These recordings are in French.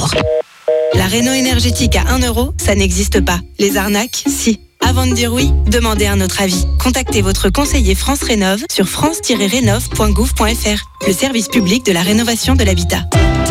jours. La réno énergétique à 1 €, ça n'existe pas. Les arnaques, si. Avant de dire oui, demandez un autre avis. Contactez votre conseiller France Rénov sur france-rénov.gouv.fr, le service public de la rénovation de l'habitat.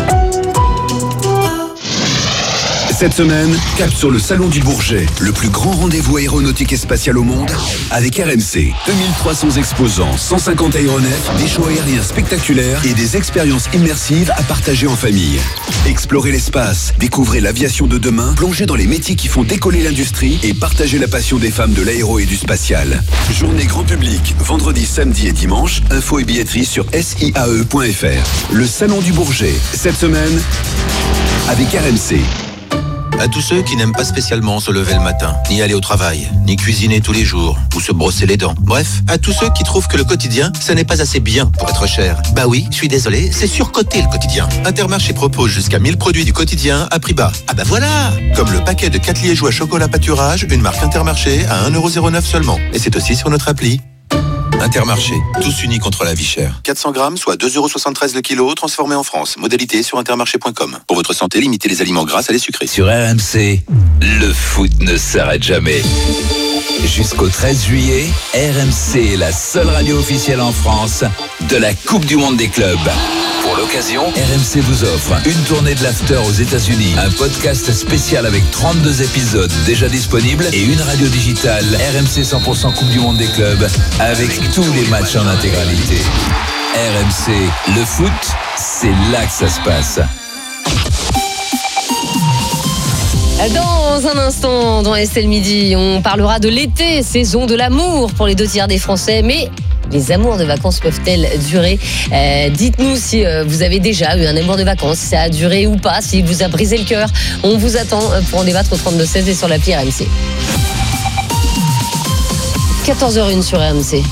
Cette semaine, cap sur le Salon du Bourget, le plus grand rendez-vous aéronautique et spatial au monde, avec RMC. 2300 exposants, 150 aéronefs, des shows aériens spectaculaires et des expériences immersives à partager en famille. Explorez l'espace, découvrez l'aviation de demain, plongez dans les métiers qui font décoller l'industrie et partagez la passion des femmes de l'aéro et du spatial. Journée grand public, vendredi, samedi et dimanche, info et billetterie sur siae.fr. Le Salon du Bourget, cette semaine, avec RMC. À tous ceux qui n'aiment pas spécialement se lever le matin, ni aller au travail, ni cuisiner tous les jours, ou se brosser les dents. Bref, à tous ceux qui trouvent que le quotidien, ce n'est pas assez bien pour être cher. Bah oui, je suis désolé, c'est surcoté le quotidien. Intermarché propose jusqu'à 1000 produits du quotidien à prix bas. Ah bah voilà! Comme le paquet de 4 liégeois chocolat pâturage, une marque Intermarché à 1,09 € seulement. Et c'est aussi sur notre appli. Intermarché, tous unis contre la vie chère. 400 grammes, soit 2,73 € le kilo, transformé en France. Modalité sur intermarché.com. Pour votre santé, limitez les aliments gras à les sucrés. Sur RMC, le foot ne s'arrête jamais. Jusqu'au 13 juillet, RMC est la seule radio officielle en France de la Coupe du Monde des clubs. Pour l'occasion, RMC vous offre une tournée de l'after aux États-Unis, un podcast spécial avec 32 épisodes déjà disponibles et une radio digitale RMC 100% Coupe du Monde des clubs avec tous les matchs en intégralité. RMC, le foot, c'est là que ça se passe. Dans un instant, dans Estelle Midi, on parlera de l'été, saison de l'amour pour les 2/3 des Français, mais les amours de vacances peuvent-elles durer ? Dites-nous si vous avez déjà eu un amour de vacances, si ça a duré ou pas, s'il vous a brisé le cœur. On vous attend pour en débattre au 32-16 et sur l'appli RMC. 14h01 sur RMC.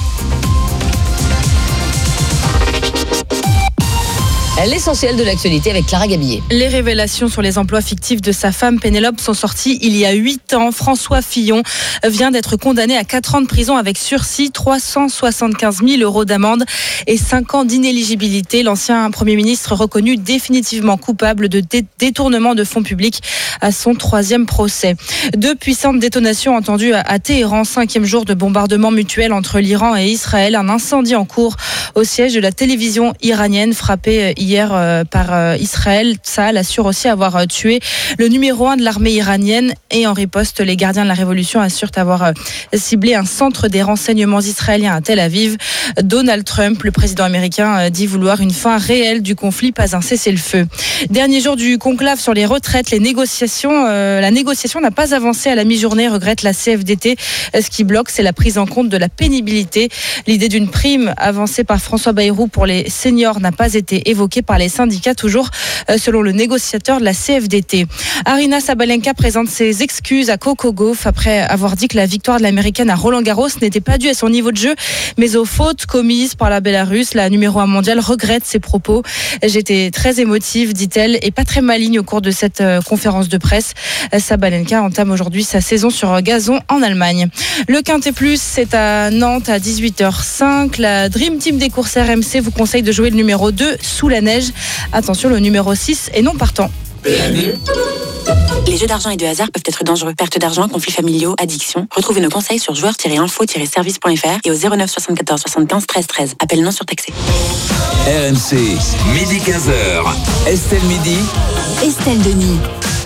L'essentiel de l'actualité avec Clara Gabillet. Les révélations sur les emplois fictifs de sa femme Pénélope sont sorties il y a 8 ans. François Fillon vient d'être condamné à 4 ans de prison avec sursis, 375 000 € d'amende et 5 ans d'inéligibilité. L'ancien Premier ministre reconnu définitivement coupable de détournement de fonds publics à son 3e procès. 2 puissantes détonations entendues à Téhéran, 5e jour de bombardement mutuel entre l'Iran et Israël. Un incendie en cours au siège de la télévision iranienne frappé hier par Israël. Tsahal assure aussi avoir tué le numéro 1 de l'armée iranienne et en riposte, les gardiens de la révolution assurent avoir ciblé un centre des renseignements israéliens à Tel Aviv. Donald Trump, le président américain, dit vouloir une fin réelle du conflit, pas un cessez-le-feu. Dernier jour du conclave sur les retraites, la négociation n'a pas avancé à la mi-journée, regrette la CFDT. Ce qui bloque, c'est la prise en compte de la pénibilité. L'idée d'une prime avancée par François Bayrou pour les seniors n'a pas été évoquée par les syndicats, toujours selon le négociateur de la CFDT. Aryna Sabalenka présente ses excuses à Coco Gauff après avoir dit que la victoire de l'américaine à Roland-Garros n'était pas due à son niveau de jeu, mais aux fautes commises par la Bélarusse. La numéro 1 mondiale regrette ses propos. J'étais très émotive, dit-elle, et pas très maligne au cours de cette conférence de presse. Sabalenka entame aujourd'hui sa saison sur gazon en Allemagne. Le Quintet Plus, c'est à Nantes à 18h05. La Dream Team des courses RMC vous conseille de jouer le numéro 2, Sous la neige. Attention, le numéro 6 est non partant. Les jeux d'argent et de hasard peuvent être dangereux. Perte d'argent, conflits familiaux, addiction. Retrouvez nos conseils sur joueurs-info-service.fr et au 09 74 75 13 13. Appel non surtaxé. RMC, midi 15h. Estelle Midi. Estelle Denis.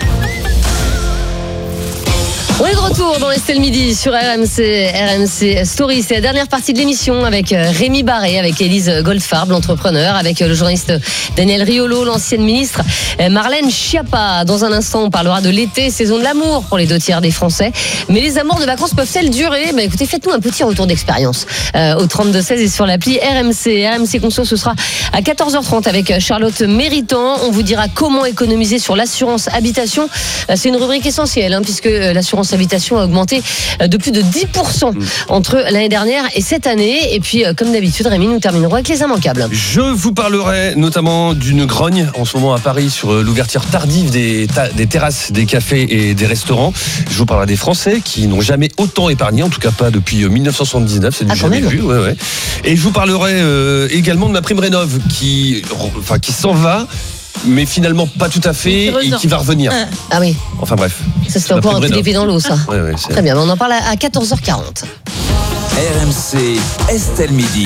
On est de retour dans Estelle Midi sur RMC Story. C'est la dernière partie de l'émission avec Rémi Barré, avec Élise Goldfarb, l'entrepreneur, avec le journaliste Daniel Riolo, l'ancienne ministre Marlène Schiappa. Dans un instant, on parlera de l'été, saison de l'amour pour les 2/3 des Français. Mais les amours de vacances peuvent-elles durer ? Écoutez, faites-nous un petit retour d'expérience au 32-16 et sur l'appli RMC. RMC Conso, ce sera à 14h30 avec Charlotte Méritant. On vous dira comment économiser sur l'assurance habitation. C'est une rubrique essentielle, puisque l'assurance habitation a augmenté de plus de 10% entre l'année dernière et cette année. Et puis, comme d'habitude, Rémi, nous terminerons avec les immanquables. Je vous parlerai notamment d'une grogne en ce moment à Paris sur l'ouverture tardive des terrasses, des cafés et des restaurants. Je vous parlerai des Français qui n'ont jamais autant épargné, en tout cas pas depuis 1979, c'est du jamais vu. Et je vous parlerai également de ma prime rénov qui s'en va. mais finalement pas tout à fait, et qui va revenir. Ah oui. Enfin bref. Ça c'était encore un coup d'épée dans l'eau, ça. Ouais, Très bien, on en parle à 14h40. RMC Estelle Midi.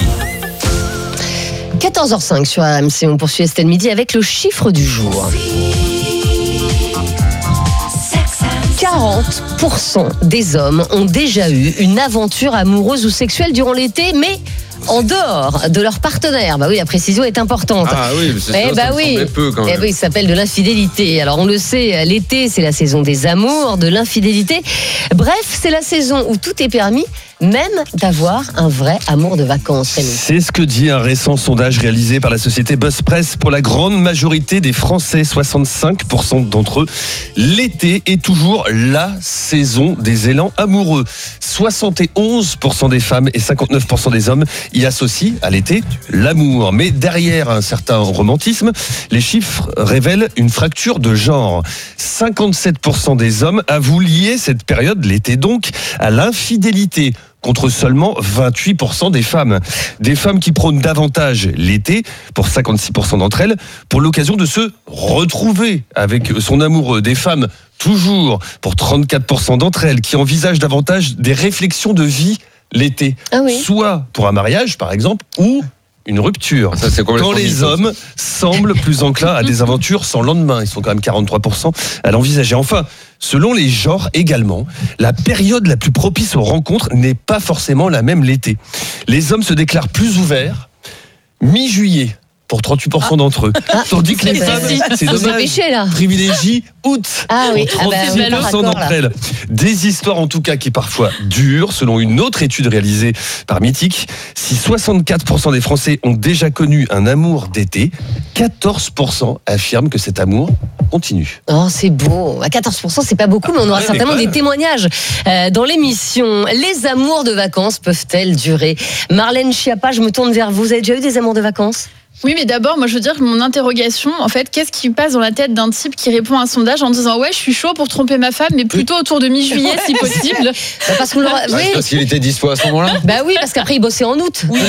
14h05 sur RMC, on poursuit Estelle Midi avec le chiffre du jour. 40% des hommes ont déjà eu une aventure amoureuse ou sexuelle durant l'été, mais en dehors de leur partenaire. Bah oui, la précision est importante. Ah oui, c'est ça, bah ça me oui. semblait peu quand même. Oui, ça s'appelle de l'infidélité. Alors on le sait, l'été c'est la saison des amours, de l'infidélité. Bref, c'est la saison où tout est permis, même d'avoir un vrai amour de vacances. C'est ce que dit un récent sondage réalisé par la société BuzzPress. Pour la grande majorité des Français, 65% d'entre eux, l'été est toujours la saison des élans amoureux. 71% des femmes et 59% des hommes y associent à l'été l'amour. Mais derrière un certain romantisme, les chiffres révèlent une fracture de genre. 57% des hommes avouent lier cette période, l'été donc, à l'infidélité, contre seulement 28% des femmes. Des femmes qui prônent davantage l'été, pour 56% d'entre elles, pour l'occasion de se retrouver avec son amoureux. Des femmes, toujours, pour 34% d'entre elles, qui envisagent davantage des réflexions de vie l'été. Ah oui. Soit pour un mariage, par exemple, ou une rupture. Ça, c'est quand les hommes semblent plus enclins à des aventures sans lendemain. Ils sont quand même 43% à l'envisager. Enfin, selon les genres également, la période la plus propice aux rencontres n'est pas forcément la même l'été. Les hommes se déclarent plus ouverts mi-juillet pour 38% d'entre eux. Tandis que les femmes, c'est dommage, privilégient août pour 36% d'entre elles. Des histoires en tout cas qui parfois durent. Selon une autre étude réalisée par Mythique, si 64% des Français ont déjà connu un amour d'été, 14% affirment que cet amour continue. Oh, c'est beau. À 14%, c'est pas beaucoup, mais on aura certainement des témoignages dans l'émission. Les amours de vacances peuvent-elles durer ? Marlène Schiappa, je me tourne vers vous. Vous avez déjà eu des amours de vacances ? Oui, mais d'abord, moi, je veux dire, mon interrogation, en fait, qu'est-ce qui passe dans la tête d'un type qui répond à un sondage en disant ouais, je suis chaud pour tromper ma femme, mais plutôt autour de mi-juillet, si possible. Parce qu'on l'aura. Oui. Parce qu'il était dispo à ce moment-là. Bah oui, parce qu'après il bossait en août. Oui.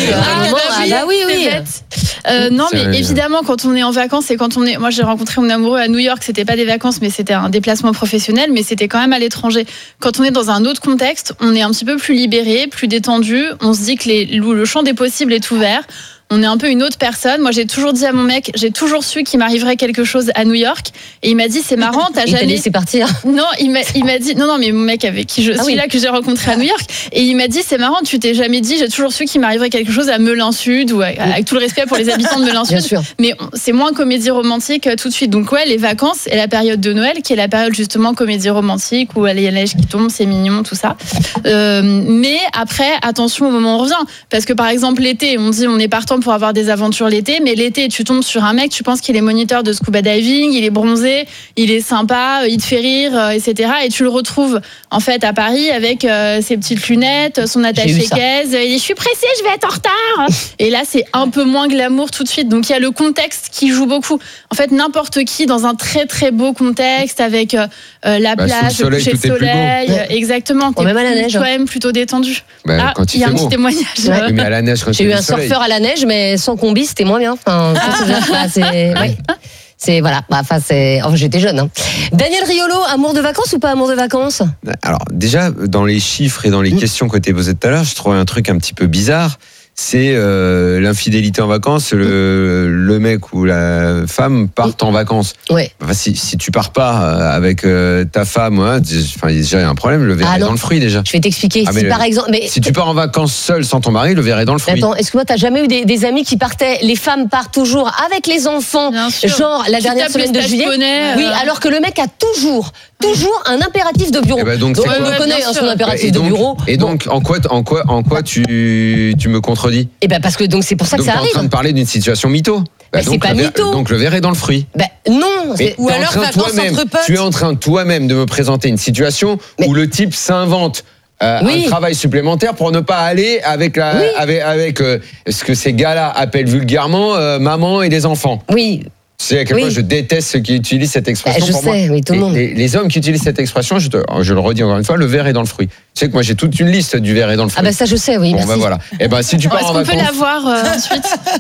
Oui. Non, mais évidemment, quand on est en vacances et quand on est, moi, j'ai rencontré mon amoureux à New York. C'était pas des vacances, mais c'était un déplacement professionnel, mais c'était quand même à l'étranger. Quand on est dans un autre contexte, on est un petit peu plus libéré, plus détendu. On se dit que le champ des possibles est ouvert. On est un peu une autre personne. Moi, j'ai toujours dit à mon mec, j'ai toujours su qu'il m'arriverait quelque chose à New York. Et il m'a dit, c'est marrant, t'as jamais. Il t'a laissé partir. Non, il m'a dit, non, mais mon mec avec qui je suis là, que j'ai rencontré à New York. Et il m'a dit, c'est marrant, tu t'es jamais dit, j'ai toujours su qu'il m'arriverait quelque chose à Melun-Sud ou avec tout le respect pour les habitants de Melun-Sud. Mais c'est moins comédie romantique tout de suite. Donc ouais, les vacances et la période de Noël, qui est la période justement comédie romantique où il y a la neige qui tombe, c'est mignon, tout ça. Mais après, attention au moment où on revient. Parce que par exemple, l'été, on dit, on est partant pour avoir des aventures l'été, mais l'été, tu tombes sur un mec, tu penses qu'il est moniteur de scuba diving, il est bronzé, il est sympa, il te fait rire, etc. Et tu le retrouves en fait à Paris avec ses petites lunettes, son attaché-caisse. Je suis pressée, je vais être en retard. Et là, c'est un peu moins glamour tout de suite. Donc il y a le contexte qui joue beaucoup. En fait, n'importe qui dans un très très beau contexte avec la plage, le coucher de soleil, exactement. Même à la neige. Quand même plutôt détendu. Bah, quand il y a un petit témoignage. Oui, mais à la neige, quand j'ai eu un surfeur à la neige, mais sans combi, c'était moins bien. Enfin, c'est voilà. Enfin, j'étais jeune. Hein. Daniel Riolo, amour de vacances ou pas amour de vacances ? Alors déjà, dans les chiffres et dans les questions qui ont été posées tout à l'heure, je trouvais un truc un petit peu bizarre. C'est l'infidélité en vacances. Le mec ou la femme partent en vacances. Ouais. Enfin, si tu pars pas avec ta femme, déjà il y a un problème. Le verre est dans le fruit déjà. Je vais t'expliquer. Par exemple, si tu pars en vacances seul sans ton mari, le verre est dans le fruit. Attends, est-ce que toi t'as jamais eu des amis qui partaient ? Les femmes partent toujours avec les enfants, genre la dernière semaine de juillet. Oui, alors que le mec a toujours un impératif de bureau. Donc on le connaît, son impératif de bureau. Et donc en quoi tu me contredis ? Et ben parce que c'est pour ça que ça arrive. Tu es en train de parler d'une situation mytho. C'est pas mytho. Donc le verre est dans le fruit. Non. Ou alors tu es en train toi-même de me présenter une situation où le type s'invente un travail supplémentaire pour ne pas aller avec ce que ces gars-là appellent vulgairement maman et les enfants. Oui. C'est à quel point je déteste ceux qui utilisent cette expression. Je sais, oui, tout le monde. Les hommes qui utilisent cette expression, je le redis encore une fois, le verre est dans le fruit. Tu sais que moi j'ai toute une liste du verre est dans le fruit. Ah ça je sais, oui. Bon, merci. Voilà. Et si tu pars en vacances. Est-ce qu'on peut l'avoir ensuite ?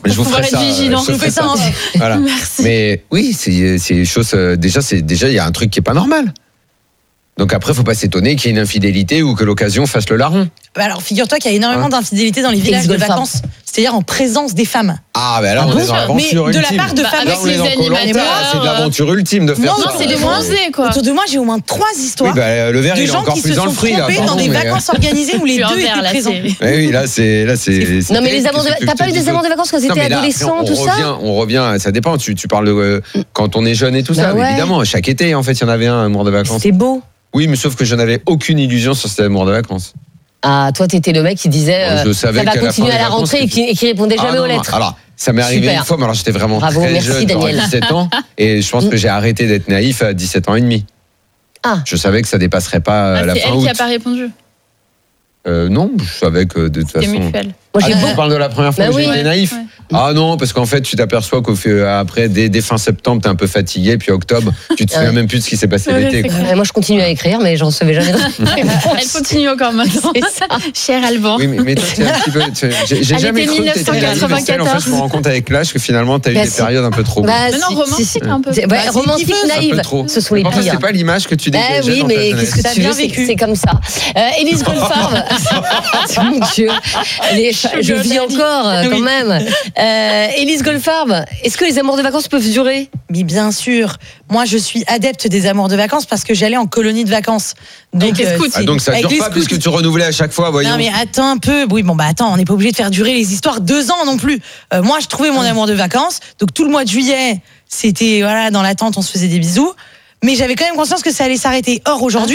Je vous ferai ça. Vigilant. Je vous fais ça. Voilà. Merci. Mais oui, c'est des choses. Déjà, il y a un truc qui est pas normal. Donc après, faut pas s'étonner qu'il y ait une infidélité ou que l'occasion fasse le larron. Alors, figure-toi qu'il y a énormément d'infidélité dans les villages de vacances, c'est-à-dire en présence des femmes. Ah, ben alors, on est dans l'aventure ultime. Mais de la part de femmes avec les animateurs. C'est de l'aventure ultime de faire ça. Non, c'est des bronzés, quoi. Autour de moi, j'ai au moins 3 histoires. Oui, le verre, il est encore plus dans le fruit, là. De gens qui se sont trompés dans des vacances organisées où les deux étaient présents. Oui, là, c'est. Non, mais les amours de... T'as pas eu des amours de vacances quand t'étais adolescent, tout ça? On revient, ça dépend. Tu parles de quand on est jeune et tout ça. Évidemment, chaque été, en fait, il y en avait un amour de vacances. C'était beau. Oui, mais sauf que je n'avais aucune illusion sur cet amour de vacances. Ah, toi, t'étais le mec qui disait ça va continuer à la rentrée et qui répondait jamais aux lettres. Alors, ça m'est arrivé une fois, mais alors j'étais vraiment très jeune, j'avais 17 ans, et je pense que j'ai arrêté d'être naïf à 17 ans et demi. Ah. Je savais que ça dépasserait pas la fin août. C'est elle qui a pas répondu. Non, je savais que de toute façon. Mutuel. Moi, tu parles de la première fois où j'étais naïf. Ouais. Ah non, parce qu'en fait, tu t'aperçois qu'après, dès fin septembre, t'es un peu fatigué, puis octobre, tu te souviens même plus de ce qui s'est passé l'été. Moi, je continue à écrire, mais j'en recevais jamais. Elle continue encore maintenant. Cher Alban. Oui, mais toi, c'est un petit peu. J'ai jamais cru que t'étais naïf. En fait, je me rends compte avec l'âge que finalement, t'as eu des périodes un peu trop. Non, romantique un peu. Romantique, naïve. Ce sont les pires. C'est pas l'image que tu dégages. Oui, mais qu'est-ce que tu veux, c'est comme ça. Élise Goldfarb. Mon Dieu. Je vis encore, quand même. Élise Goldfarb, est-ce que les amours de vacances peuvent durer? Mais bien sûr. Moi, je suis adepte des amours de vacances parce que j'allais en colonie de vacances. Donc, donc ça dure pas puisque tu renouvelais à chaque fois, voyons. Non, mais attends un peu. Oui, attends, on n'est pas obligé de faire durer les histoires 2 ans non plus. Moi, je trouvais mon amour de vacances. Donc, tout le mois de juillet, c'était, dans l'attente, on se faisait des bisous. Mais j'avais quand même conscience que ça allait s'arrêter. Or, aujourd'hui,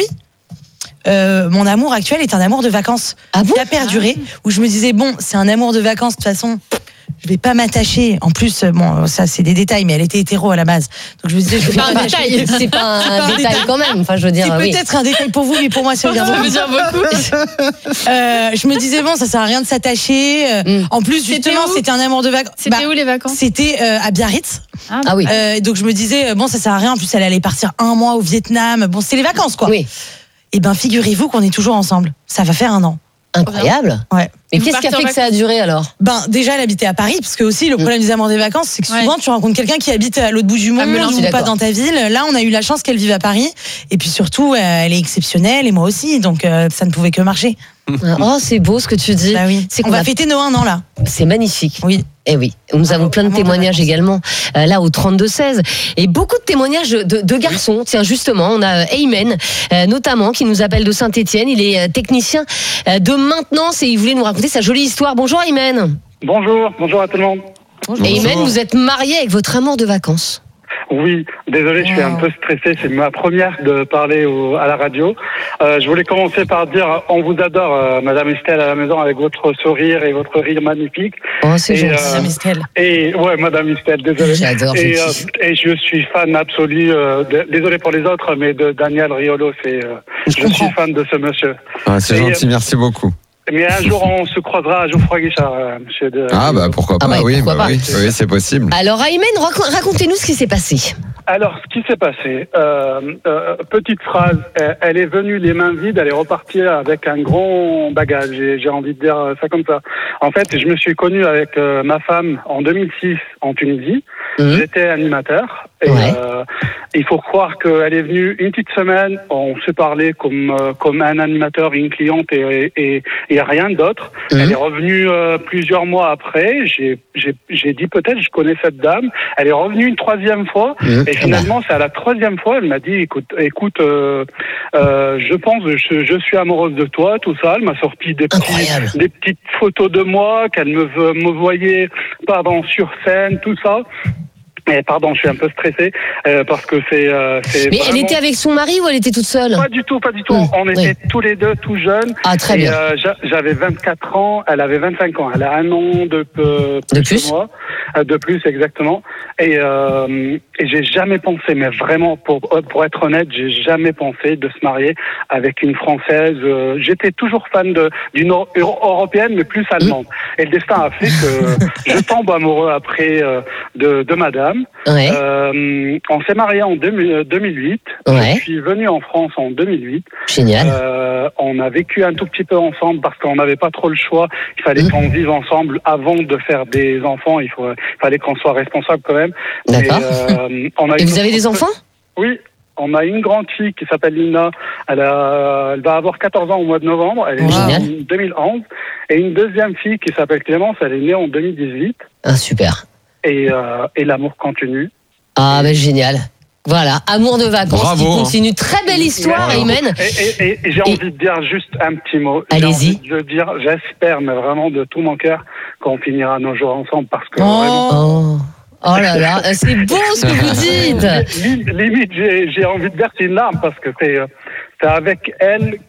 mon amour actuel est un amour de vacances qui a perduré, où je me disais c'est un amour de vacances, de toute façon je vais pas m'attacher. En plus, ça c'est des détails, mais elle était hétéro à la base, donc je me disais c'est pas un détail, c'est pas un détail quand même. Enfin, je veux dire, c'est peut-être un détail pour vous, mais pour moi ça veut dire beaucoup. Je me disais ça sert à rien de s'attacher. En plus, justement, c'était un amour de vacances. C'était où les vacances? C'était à Biarritz. Ah oui. Donc je me disais ça sert à rien. En plus, elle allait partir 1 mois au Vietnam. C'est les vacances, quoi. Oui. Eh ben, figurez-vous qu'on est toujours ensemble. Ça va faire 1 an. Incroyable. Ouais. Mais qu'est-ce qui a fait que ça a duré alors? Déjà, elle habitait à Paris, parce que aussi le problème des amours des vacances, c'est que souvent tu rencontres quelqu'un qui habite à l'autre bout du monde ou pas dans ta ville. Là, on a eu la chance qu'elle vive à Paris, et puis surtout, elle est exceptionnelle et moi aussi, donc ça ne pouvait que marcher. Oh, c'est beau ce que tu dis. Bah oui. On va fêter nos 1 an là. C'est magnifique. Oui. Eh oui, nous avons plein de témoignages également là au 32-16 et beaucoup de témoignages de garçons. Tiens, justement, on a Aymen notamment qui nous appelle de Saint-Étienne. Il est technicien de maintenance et il voulait nous raconter sa jolie histoire. Bonjour Aymen. Bonjour à tout le monde. Aymen, vous êtes marié avec votre amour de vacances. Oui, désolé, je suis un peu stressé. C'est ma première de parler à la radio. Je voulais commencer par dire, on vous adore, Madame Estelle, à la maison, avec votre sourire et votre rire magnifique. Oh, c'est gentil. Madame Estelle. Et ouais, Madame Estelle, désolé. J'adore. Et je suis fan absolu. Désolé pour les autres, mais de Daniel Riolo, je suis fan de ce monsieur. Ah, c'est gentil, merci beaucoup. Mais un jour, on se croisera à Geoffroy Guichard, monsieur. Pourquoi pas, oui, c'est possible. Alors, Aymen, racontez-nous ce qui s'est passé. Alors, ce qui s'est passé, petite phrase, elle est venue les mains vides, elle est repartie avec un grand bagage, j'ai envie de dire ça comme ça. En fait, je me suis connu avec ma femme en 2006 en Tunisie. J'étais animateur et il faut croire qu'elle est venue une petite semaine, on se parlait comme un animateur et une cliente et rien d'autre. Elle est revenue plusieurs mois après, j'ai dit peut-être je connais cette dame. Elle est revenue une 3e fois et finalement c'est à la 3e fois elle m'a dit écoute je pense je suis amoureuse de toi, tout ça. Elle m'a sorti des petites photos de moi qu'elle me voyait sur scène, tout ça. Mais pardon, je suis un peu stressé parce que c'est. Mais elle était avec son mari ou elle était toute seule? Pas du tout. On était tous les deux tout jeunes. Ah, très bien. J'avais 24 ans, elle avait 25 ans. Elle a 1 an de plus que moi. De plus, exactement. Et j'ai jamais pensé, mais vraiment, pour être honnête, j'ai jamais pensé de se marier avec une Française. J'étais toujours fan d'une européenne, mais plus allemande. Et le destin a fait que je tombe amoureux après de madame. femme. Ouais. On s'est mariés en 2008. Ouais. Je suis venu en France en 2008. Génial. On a vécu un tout petit peu ensemble parce qu'on n'avait pas trop le choix. Il fallait qu'on vive ensemble avant de faire des enfants. Il fallait qu'on soit responsable quand même. D'accord. Et vous avez des enfants ? Oui. On a une grande fille qui s'appelle Lina. Elle va avoir 14 ans au mois de novembre. Elle est née en 2011. Et une deuxième fille qui s'appelle Clémence. Elle est née en 2018. Ah, super. Et l'amour continue. Ah, ben génial. Voilà, amour de vacances. Bravo, qui continue. Très belle histoire, Aymen. Et j'ai envie de dire juste un petit mot. Allez-y. Je veux dire, j'espère, mais vraiment de tout mon cœur, qu'on finira nos jours ensemble parce que Oh là là, c'est beau ce que vous dites. Limite, j'ai envie de verser une larme parce que c'est avec elle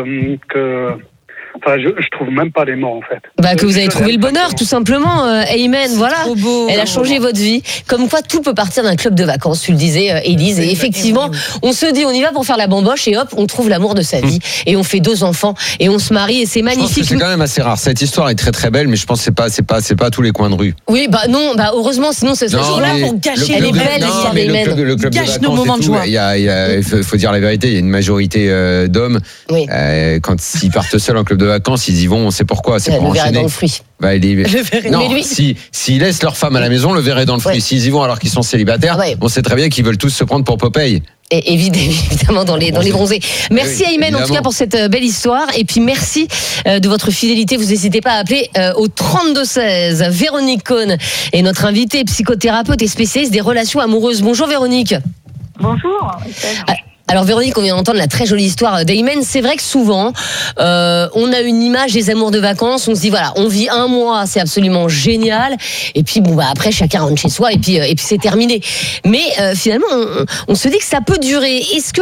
que enfin, je trouve même pas les mots en fait. Que vous avez trouvé le bonheur, tout simplement, Aymen. Voilà, elle a changé votre vie. Comme quoi, tout peut partir d'un club de vacances, tu le disais, Élise. Et effectivement, on se dit, on y va pour faire la bamboche et hop, on trouve l'amour de sa vie. Et on fait 2 enfants et on se marie et c'est magnifique. Je pense que c'est quand même assez rare. Cette histoire est très très belle, mais je pense que c'est pas tous les coins de rue. Oui, non, heureusement, sinon ce serait là pour gâcher. Elle est belle, l'histoire d'Aymen. Le club gâche nos moments de joie. Il faut dire la vérité, il y a une majorité d'hommes. Oui. Quand ils partent seuls en club de vacances, ils y vont. On sait pourquoi. C'est pour enchaîner. Dans le fruit. Non, s'ils laissent leur femme à la maison, le verre est dans le fruit. S'ils y vont alors qu'ils sont célibataires, on sait très bien qu'ils veulent tous se prendre pour Popeye. Et évidemment dans les bronzés. Merci Aymen en tout cas pour cette belle histoire et puis merci de votre fidélité. Vous n'hésitez pas à appeler au 3216. Véronique Cohn est notre invitée, psychothérapeute et spécialiste des relations amoureuses. Bonjour Véronique. Bonjour. Alors Véronique, on vient d'entendre la très jolie histoire d'Aymen. C'est vrai que souvent, on a une image des amours de vacances. On se dit voilà, on vit 1 mois, c'est absolument génial. Et puis après, chacun rentre chez soi et puis c'est terminé. Mais finalement, on se dit que ça peut durer. Est-ce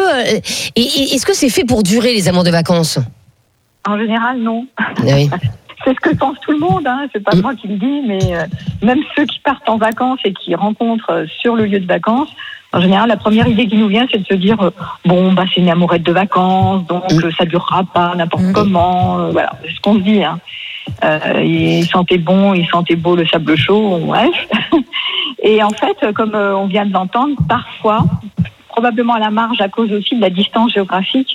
que c'est fait pour durer les amours de vacances ? En général, non. Oui. C'est ce que pense tout le monde, hein. C'est pas moi qui le dis, mais même ceux qui partent en vacances et qui rencontrent sur le lieu de vacances, en général, la première idée qui nous vient, c'est de se dire c'est une amourette de vacances, donc ça durera pas n'importe comment. Voilà, c'est ce qu'on se dit. Hein. Il sentait bon, il sentait beau le sable chaud, bref. Et en fait, comme on vient de l'entendre, parfois, probablement à la marge à cause aussi de la distance géographique,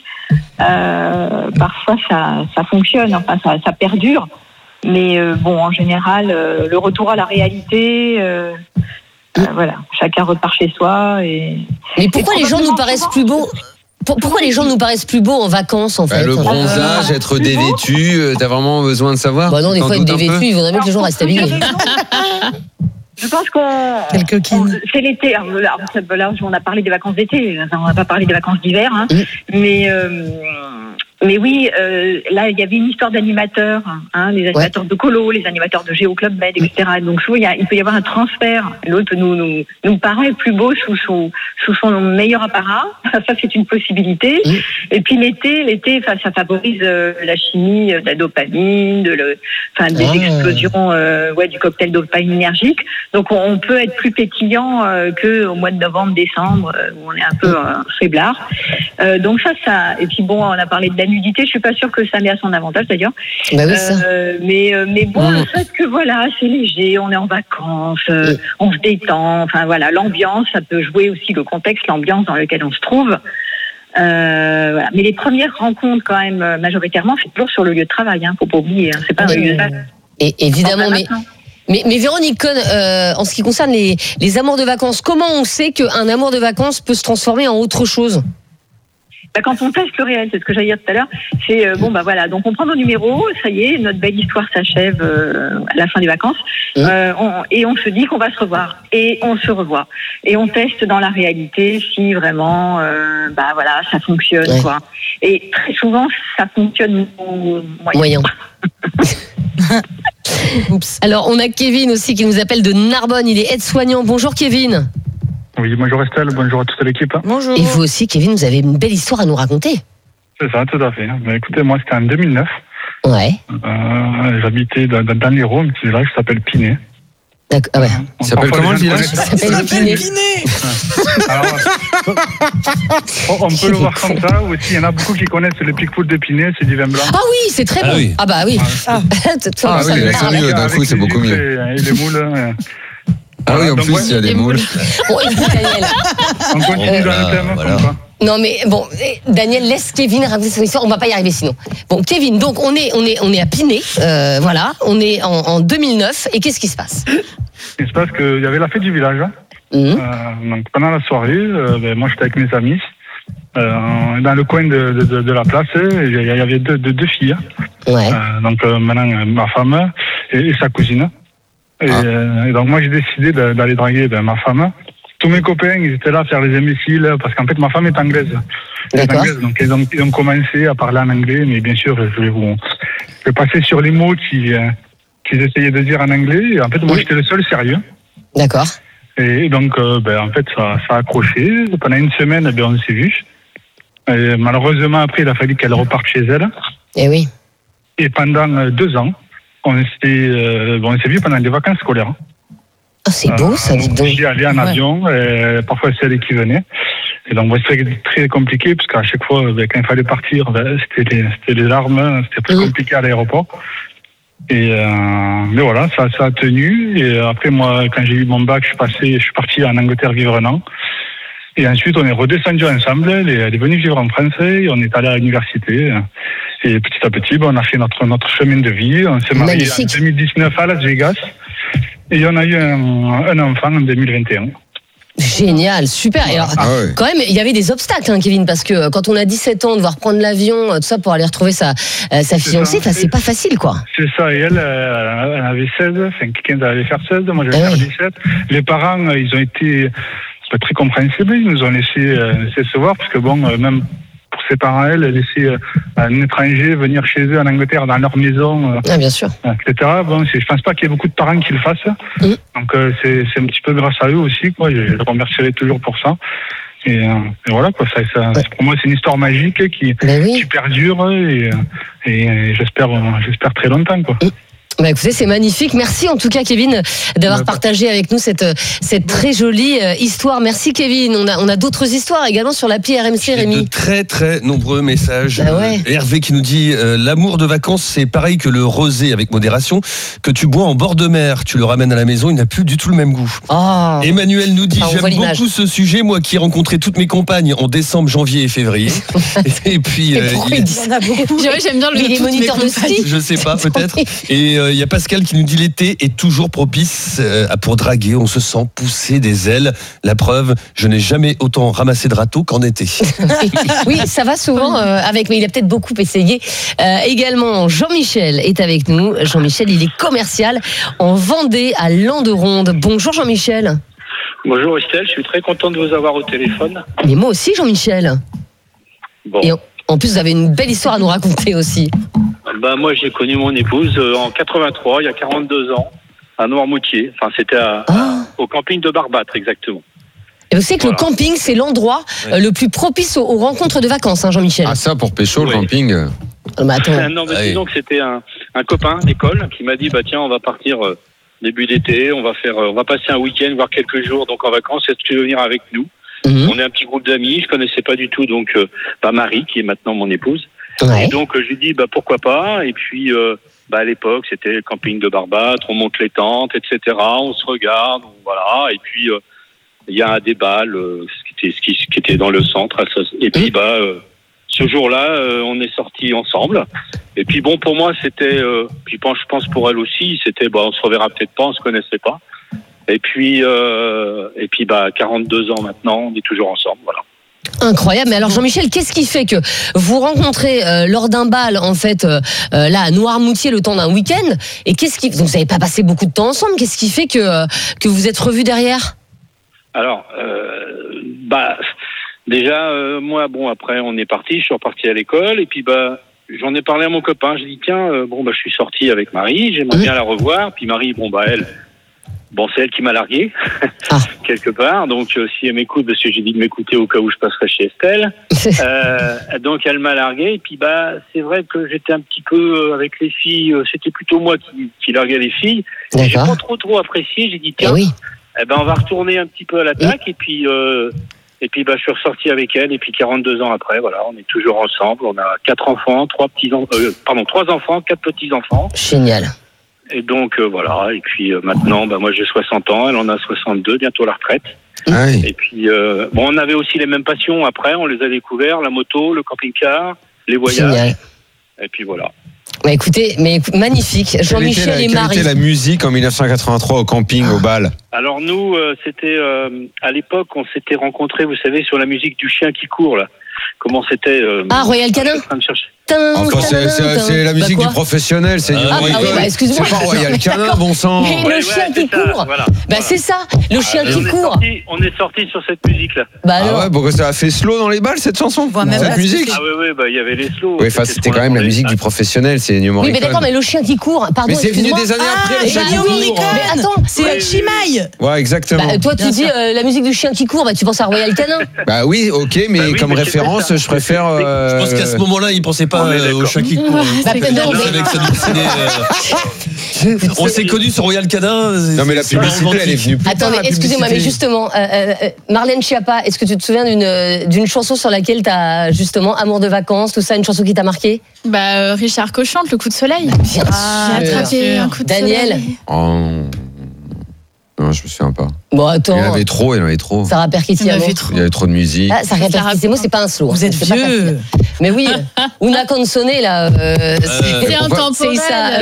parfois ça fonctionne, enfin ça perdure. Mais en général, le retour à la réalité. Voilà, chacun repart chez soi. Mais pourquoi les gens nous paraissent plus beaux ? Pourquoi les gens nous paraissent plus beaux en vacances en fait ? Le bronzage, être dévêtu, t'as vraiment besoin de savoir ? Non, des fois être dévêtu, il vaudrait mieux que les gens restent habillés. Je pense que c'est l'été. Là, on a parlé des vacances d'été, on n'a pas parlé des vacances d'hiver, hein. Mais oui, là, il y avait une histoire d'animateurs, les animateurs de colo, les animateurs de Géo Club Med, etc. Donc, souvent, il peut y avoir un transfert. L'autre nous paraît plus beau sous son meilleur apparat. Ça, c'est une possibilité. Et puis, l'été, ça favorise la chimie, de la dopamine, des explosions, du cocktail dopaminergique. Donc, on peut être plus pétillant qu'au mois de novembre, décembre, où on est un peu faiblard. Donc, ça. Et puis, on a parlé de la nudité, je suis pas sûre que ça met à son avantage d'ailleurs. Bah oui, ça. Mais le fait que c'est léger, on est en vacances, on se détend, enfin voilà, l'ambiance, ça peut jouer aussi le contexte, l'ambiance dans lequel on se trouve. Voilà. Mais les premières rencontres quand même majoritairement, c'est toujours sur le lieu de travail, faut pas oublier, c'est pas un lieu de vacances. Évidemment, mais Véronique Cohn, en ce qui concerne les amours de vacances, comment on sait qu'un amour de vacances peut se transformer en autre chose ? Quand on teste le réel, c'est ce que j'allais dire tout à l'heure, c'est donc on prend nos numéros, ça y est, notre belle histoire s'achève à la fin des vacances, et on se dit qu'on va se revoir, et on se revoit, et on teste dans la réalité si vraiment, ça fonctionne, quoi. Et très souvent, ça fonctionne moyen. Alors, on a Kevin aussi qui nous appelle de Narbonne, il est aide-soignant. Bonjour Kevin. Oui, bonjour Estelle, bonjour à toute l'équipe. Bonjour. Et vous aussi, Kevin, vous avez une belle histoire à nous raconter. C'est ça, tout à fait. Écoutez, moi, c'était en 2009. Ouais. J'habitais dans l'Hérault, un petit village qui s'appelle Pinet. D'accord. Ah ouais. Il s'appelle comment le village ? Il s'appelle Pinet. Alors, on peut le voir comme ça, ou aussi il y en a beaucoup qui connaissent le Picpoul de Pinet, c'est du vin blanc. Ah oui, c'est très bon. Ah bah oui. C'est mieux, d'un coup, c'est beaucoup mieux. Et les moules. Ah oui, en plus, il y a des moules. Bon, écoute, Daniel. On continue dans le thème, voilà. comme ça. Non mais bon, Daniel, laisse Kevin raconter son histoire, on va pas y arriver sinon. Bon, Kevin, donc on est à Pinet, voilà, on est en 2009, et qu'est-ce qui se passe? Il se passe qu'il y avait la fête du village. Donc pendant la soirée, moi j'étais avec mes amis. Dans le coin de la place, il y avait deux filles. Ouais. Donc maintenant ma femme et sa cousine. Et donc moi j'ai décidé d'aller draguer ma femme. Tous mes copains, ils étaient là à faire les imbéciles parce qu'en fait ma femme est anglaise. D'accord. Donc ils ont commencé à parler en anglais, mais bien sûr je vais passer sur les mots qu'ils essayaient de dire en anglais. Et en fait moi j'étais le seul sérieux. D'accord. Et donc en fait ça a accroché. Pendant une semaine, on s'est vus. Et malheureusement après il a fallu qu'elle reparte chez elle. Eh oui. Et pendant 2 ans, on s'est vus pendant des vacances scolaires. Oh, c'est beau ça, dites donc. J'y allais en avion, parfois c'est elle qui venait. Et donc c'était très compliqué, parce qu'à chaque fois, quand il fallait partir, c'était les larmes, c'était très compliqué à l'aéroport. Mais voilà, ça a tenu. Et après, moi, quand j'ai eu mon bac, je suis parti en Angleterre vivre 1 an. Et ensuite, on est redescendu ensemble. Elle est venue vivre en France et on est allé à l'université. Et petit à petit, on a fait notre chemin de vie. On s'est marié en 2019 à Las Vegas. Et on a eu un enfant en 2021. Génial, super. Et alors, quand même, il y avait des obstacles, hein, Kevin, parce que quand on a 17 ans, devoir prendre l'avion, tout ça pour aller retrouver sa fiancée, c'est pas facile, quoi. C'est ça. Et elle avait 16, enfin, quelqu'un allait faire 16, moi j'avais faire 17. Les parents, ils ont été très compréhensibles, ils nous ont laissé se voir, parce que bon, même pour ses parents, elle laisser un étranger venir chez eux en Angleterre, dans leur maison, bien sûr. etc. Bon, je pense pas qu'il y ait beaucoup de parents qui le fassent. Donc c'est un petit peu grâce à eux aussi, quoi. Je les remercierai toujours pour ça. Et voilà, quoi. Pour moi, c'est une histoire magique qui perdure et j'espère très longtemps, quoi. Bah écoutez, c'est magnifique. Merci en tout cas, Kevin, d'avoir partagé avec nous cette très jolie histoire. Merci, Kevin. On a d'autres histoires également sur l'appli RMC, Rémi. De très très nombreux messages. Hervé qui nous dit l'amour de vacances, c'est pareil que le rosé avec modération que tu bois en bord de mer. Tu le ramènes à la maison, il n'a plus du tout le même goût. Oh. Emmanuel nous dit j'aime beaucoup ce sujet. Moi qui ai rencontré toutes mes compagnes en décembre, janvier et février. Et puis il y en a beaucoup. J'aime bien les moniteurs de ski. Je sais pas, peut-être. Et il y a Pascal qui nous dit l'été est toujours propice pour draguer. On se sent pousser des ailes. La preuve, je n'ai jamais autant ramassé de râteaux qu'en été. Oui, ça va souvent avec, mais il a peut-être beaucoup essayé. Également, Jean-Michel est avec nous. Jean-Michel, il est commercial en Vendée à Landeronde. Bonjour Jean-Michel. Bonjour Estelle, je suis très content de vous avoir au téléphone. Mais moi aussi Jean-Michel. Bon. Et en plus, vous avez une belle histoire à nous raconter aussi. Moi, j'ai connu mon épouse en 83, il y a 42 ans, à Noirmoutier. Enfin, c'était au camping de Barbâtre, exactement. Et vous savez que le camping, c'est l'endroit le plus propice aux rencontres de vacances, hein, Jean-Michel. Ah, ça, pour pécho, le camping. Non, mais disons que c'était un copain d'école qui m'a dit, tiens, on va partir début d'été, on va passer un week-end, voire quelques jours, donc en vacances, est-ce que tu veux venir avec nous? On est un petit groupe d'amis, je connaissais pas du tout, donc Marie, qui est maintenant mon épouse. Et donc je lui dis pourquoi pas, et puis à l'époque c'était le camping de Barbâtre, on monte les tentes, etc. On se regarde, voilà, et puis il y a un débat qui était dans le centre, et puis ce jour-là on est sortis ensemble, et puis bon, pour moi c'était, puis je pense pour elle aussi, c'était on se reverra peut-être pas, on se connaissait pas, et puis 42 ans maintenant, on est toujours ensemble, voilà. Incroyable. Mais alors Jean-Michel, qu'est-ce qui fait que vous rencontrez lors d'un bal en fait là à Noirmoutier le temps d'un week-end, et donc vous n'avez pas passé beaucoup de temps ensemble, qu'est-ce qui fait que vous êtes revus derrière? Alors déjà moi après on est parti, je suis reparti à l'école, et puis j'en ai parlé à mon copain, j'ai dit tiens je suis sorti avec Marie, j'aimerais bien la revoir, puis Marie elle c'est elle qui m'a largué, quelque part. Donc, si elle m'écoute, parce que j'ai dit de m'écouter au cas où je passerai chez Estelle. Donc, elle m'a largué. Et puis, c'est vrai que j'étais un petit peu avec les filles. C'était plutôt moi qui larguais les filles. Et j'ai pas trop apprécié. J'ai dit, tiens, on va retourner un petit peu à l'attaque. Et puis, je suis ressorti avec elle. Et puis, 42 ans après, voilà, on est toujours ensemble. On a 4 enfants, 3 enfants, 4 petits-enfants. Génial. Et donc voilà. Et puis maintenant, moi j'ai 60 ans, elle en a 62, bientôt la retraite. Ah oui. Et puis on avait aussi les mêmes passions. Après, on les a découverts, la moto, le camping-car, les voyages. Génial. Et puis voilà. Bah écoutez, magnifique. Jean-Michel et Marie. Quelle était la musique en 1983 au camping, au bal? Alors nous, c'était à l'époque, on s'était rencontrés, vous savez, sur la musique du chien qui court là. Comment c'était Royal Canin. Enfin, c'est la musique du professionnel, c'est excuse-moi. C'est pas Royal Canin, bon sang. Mais le chien qui court. Voilà. C'est ça, le chien qui court. On est sorti sur cette musique-là. Pourquoi ça a fait slow dans les balles cette chanson, cette musique? Ah oui, il y avait les slows. Oui, c'était quand même la musique du professionnel, c'est Ennio Morricone. Oui, mais d'accord, mais le chien qui court, pardon. Mais c'est venu des années après, le chien qui court. Mais attends, c'est Chimaï. Ouais, exactement. Toi, tu dis la musique du chien qui court, tu penses à Royal Canin. Bah oui, ok, mais comme référence, je préfère. Je pense qu'à ce moment-là, il pensait pas au chien qui court. On s'est connus sur Royal Canin. Non, mais la publicité, elle est venue plus tard. Attends, mais excusez-moi, mais justement, Marlène Schiappa, est-ce que tu te souviens d'une chanson sur laquelle tu as justement Amour de vacances, tout ça, une chanson qui t'a marqué? Richard Cochante, Le coup de soleil. Bien sûr. J'ai attrapé un coup de Daniel. soleil. Non, je me souviens pas. Bon, attends. Il y en avait trop. Sarah Perkiti, il y avait trop de musique. Sarah Perkiti, c'est pas un slow. Vous êtes vieux. Mais oui, Una Canzone, là. C'est intemporel.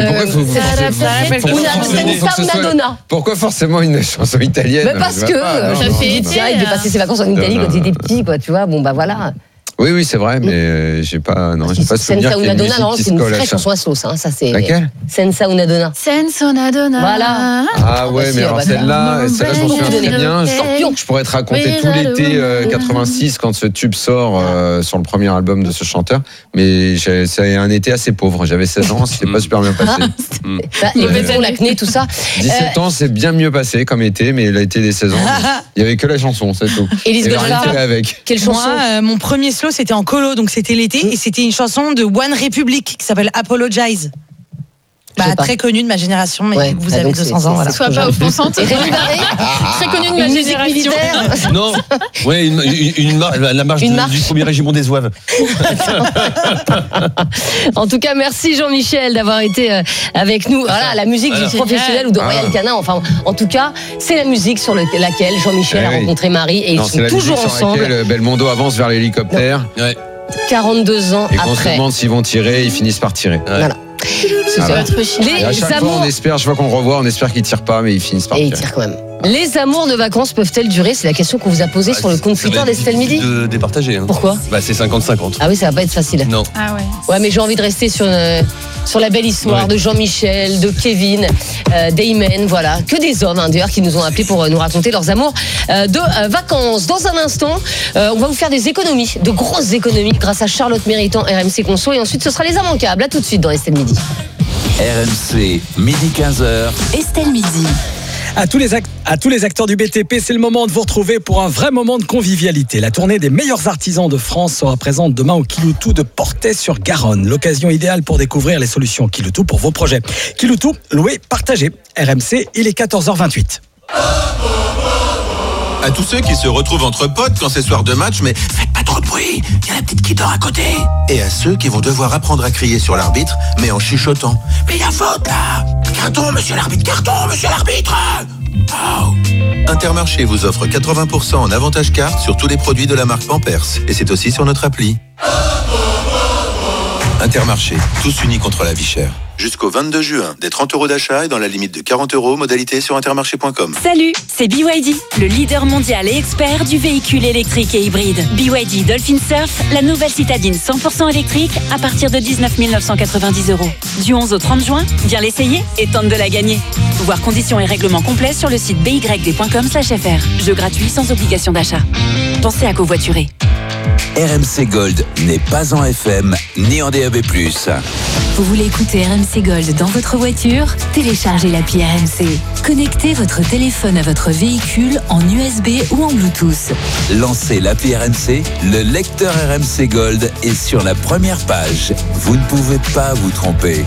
Una Donna. Pourquoi forcément une chanson italienne? Parce que il devait passer ses vacances en Italie quand il était petit, quoi, tu vois. Bon, voilà. Oui, c'est vrai, mais j'ai pas souvenir Senza una donna, non, c'est une vraie chanson à sauce, ça c'est. Laquelle? Senza una donna. Senza una donna. Voilà. Ah ouais, mais alors celle-là, je m'en souviens très bien. Je pourrais te raconter tout l'été 86 quand ce tube sort sur le premier album de ce chanteur, mais c'est un été assez pauvre. J'avais 16 ans, c'était pas super bien passé. Les béton, l'acné, tout ça. 17 ans, c'est bien mieux passé comme été, mais l'été des 16 ans, il y avait que la chanson, c'est tout. Élise Goldfarb, quelle chanson? Moi, mon premier slow, c'était en colo, donc c'était l'été, et c'était une chanson de One Republic qui s'appelle Apologize. Très connue de ma génération, mais vous avez 200 ans. Voilà. Sois pas offensante. Très connue de ma génération. Non, ouais, la marche du premier régiment des Zouaves. En tout cas, merci Jean-Michel d'avoir été avec nous. Voilà, la musique du professionnel ou de Royal Canin. Enfin, en tout cas, c'est la musique sur laquelle Jean-Michel a rencontré Marie et ils sont toujours ensemble. Sur laquelle Belmondo avance vers l'hélicoptère. 42 ans après. Et qu'on se demande s'ils vont tirer, ils finissent par tirer. Voilà. Et à chaque fois, on espère, je vois qu'on le revoit, on espère qu'ils tirent pas, mais ils finissent par tirer. Et ils tirent quand même. Les amours de vacances peuvent-elles durer? C'est la question qu'on vous a posée sur le compte Twitter d'Estelle Midi. De départager. Pourquoi? C'est 50-50. Ah oui, ça va pas être facile. Non. Ah ouais. Ouais, mais j'ai envie de rester sur la belle histoire de Jean-Michel, de Kevin, d'Aymen, voilà. Que des hommes, d'ailleurs, qui nous ont appelés pour nous raconter leurs amours de vacances. Dans un instant, on va vous faire des économies, de grosses économies, grâce à Charlotte Méritant, RMC Conso. Et ensuite, ce sera les immanquables. À tout de suite dans Estelle Midi. RMC, midi 15h. Estelle Midi. À tous les acteurs du BTP, c'est le moment de vous retrouver pour un vrai moment de convivialité. La tournée des meilleurs artisans de France sera présente demain au Kiloutou de Portet-sur-Garonne. L'occasion idéale pour découvrir les solutions Kiloutou pour vos projets. Kiloutou, loué, partagé. RMC, il est 14h28. À tous ceux qui se retrouvent entre potes quand c'est soir de match, mais faites pas trop de bruit, il y a la petite qui dort à côté. Et à ceux qui vont devoir apprendre à crier sur l'arbitre, mais en chuchotant. Mais il y a faute là! Carton, monsieur l'arbitre, carton, monsieur l'arbitre! Oh. Intermarché vous offre 80% en avantage carte sur tous les produits de la marque Pampers. Et c'est aussi sur notre appli. Intermarché, tous unis contre la vie chère. Jusqu'au 22 juin, des 30 € d'achat et dans la limite de 40 €, modalité sur intermarché.com. Salut, c'est BYD, le leader mondial et expert du véhicule électrique et hybride. BYD Dolphin Surf, la nouvelle citadine 100% électrique à partir de 19 990 €. Du 11 au 30 juin, viens l'essayer et tente de la gagner. Voir conditions et règlements complets sur le site byd.com/fr. Jeu gratuit sans obligation d'achat. Pensez à covoiturer. RMC Gold n'est pas en FM ni en DAB+. Vous voulez écouter RMC Gold dans votre voiture? Téléchargez l'appli RMC. Connectez votre téléphone à votre véhicule en USB ou en Bluetooth. Lancez l'appli RMC, le lecteur RMC Gold est sur la première page. Vous ne pouvez pas vous tromper.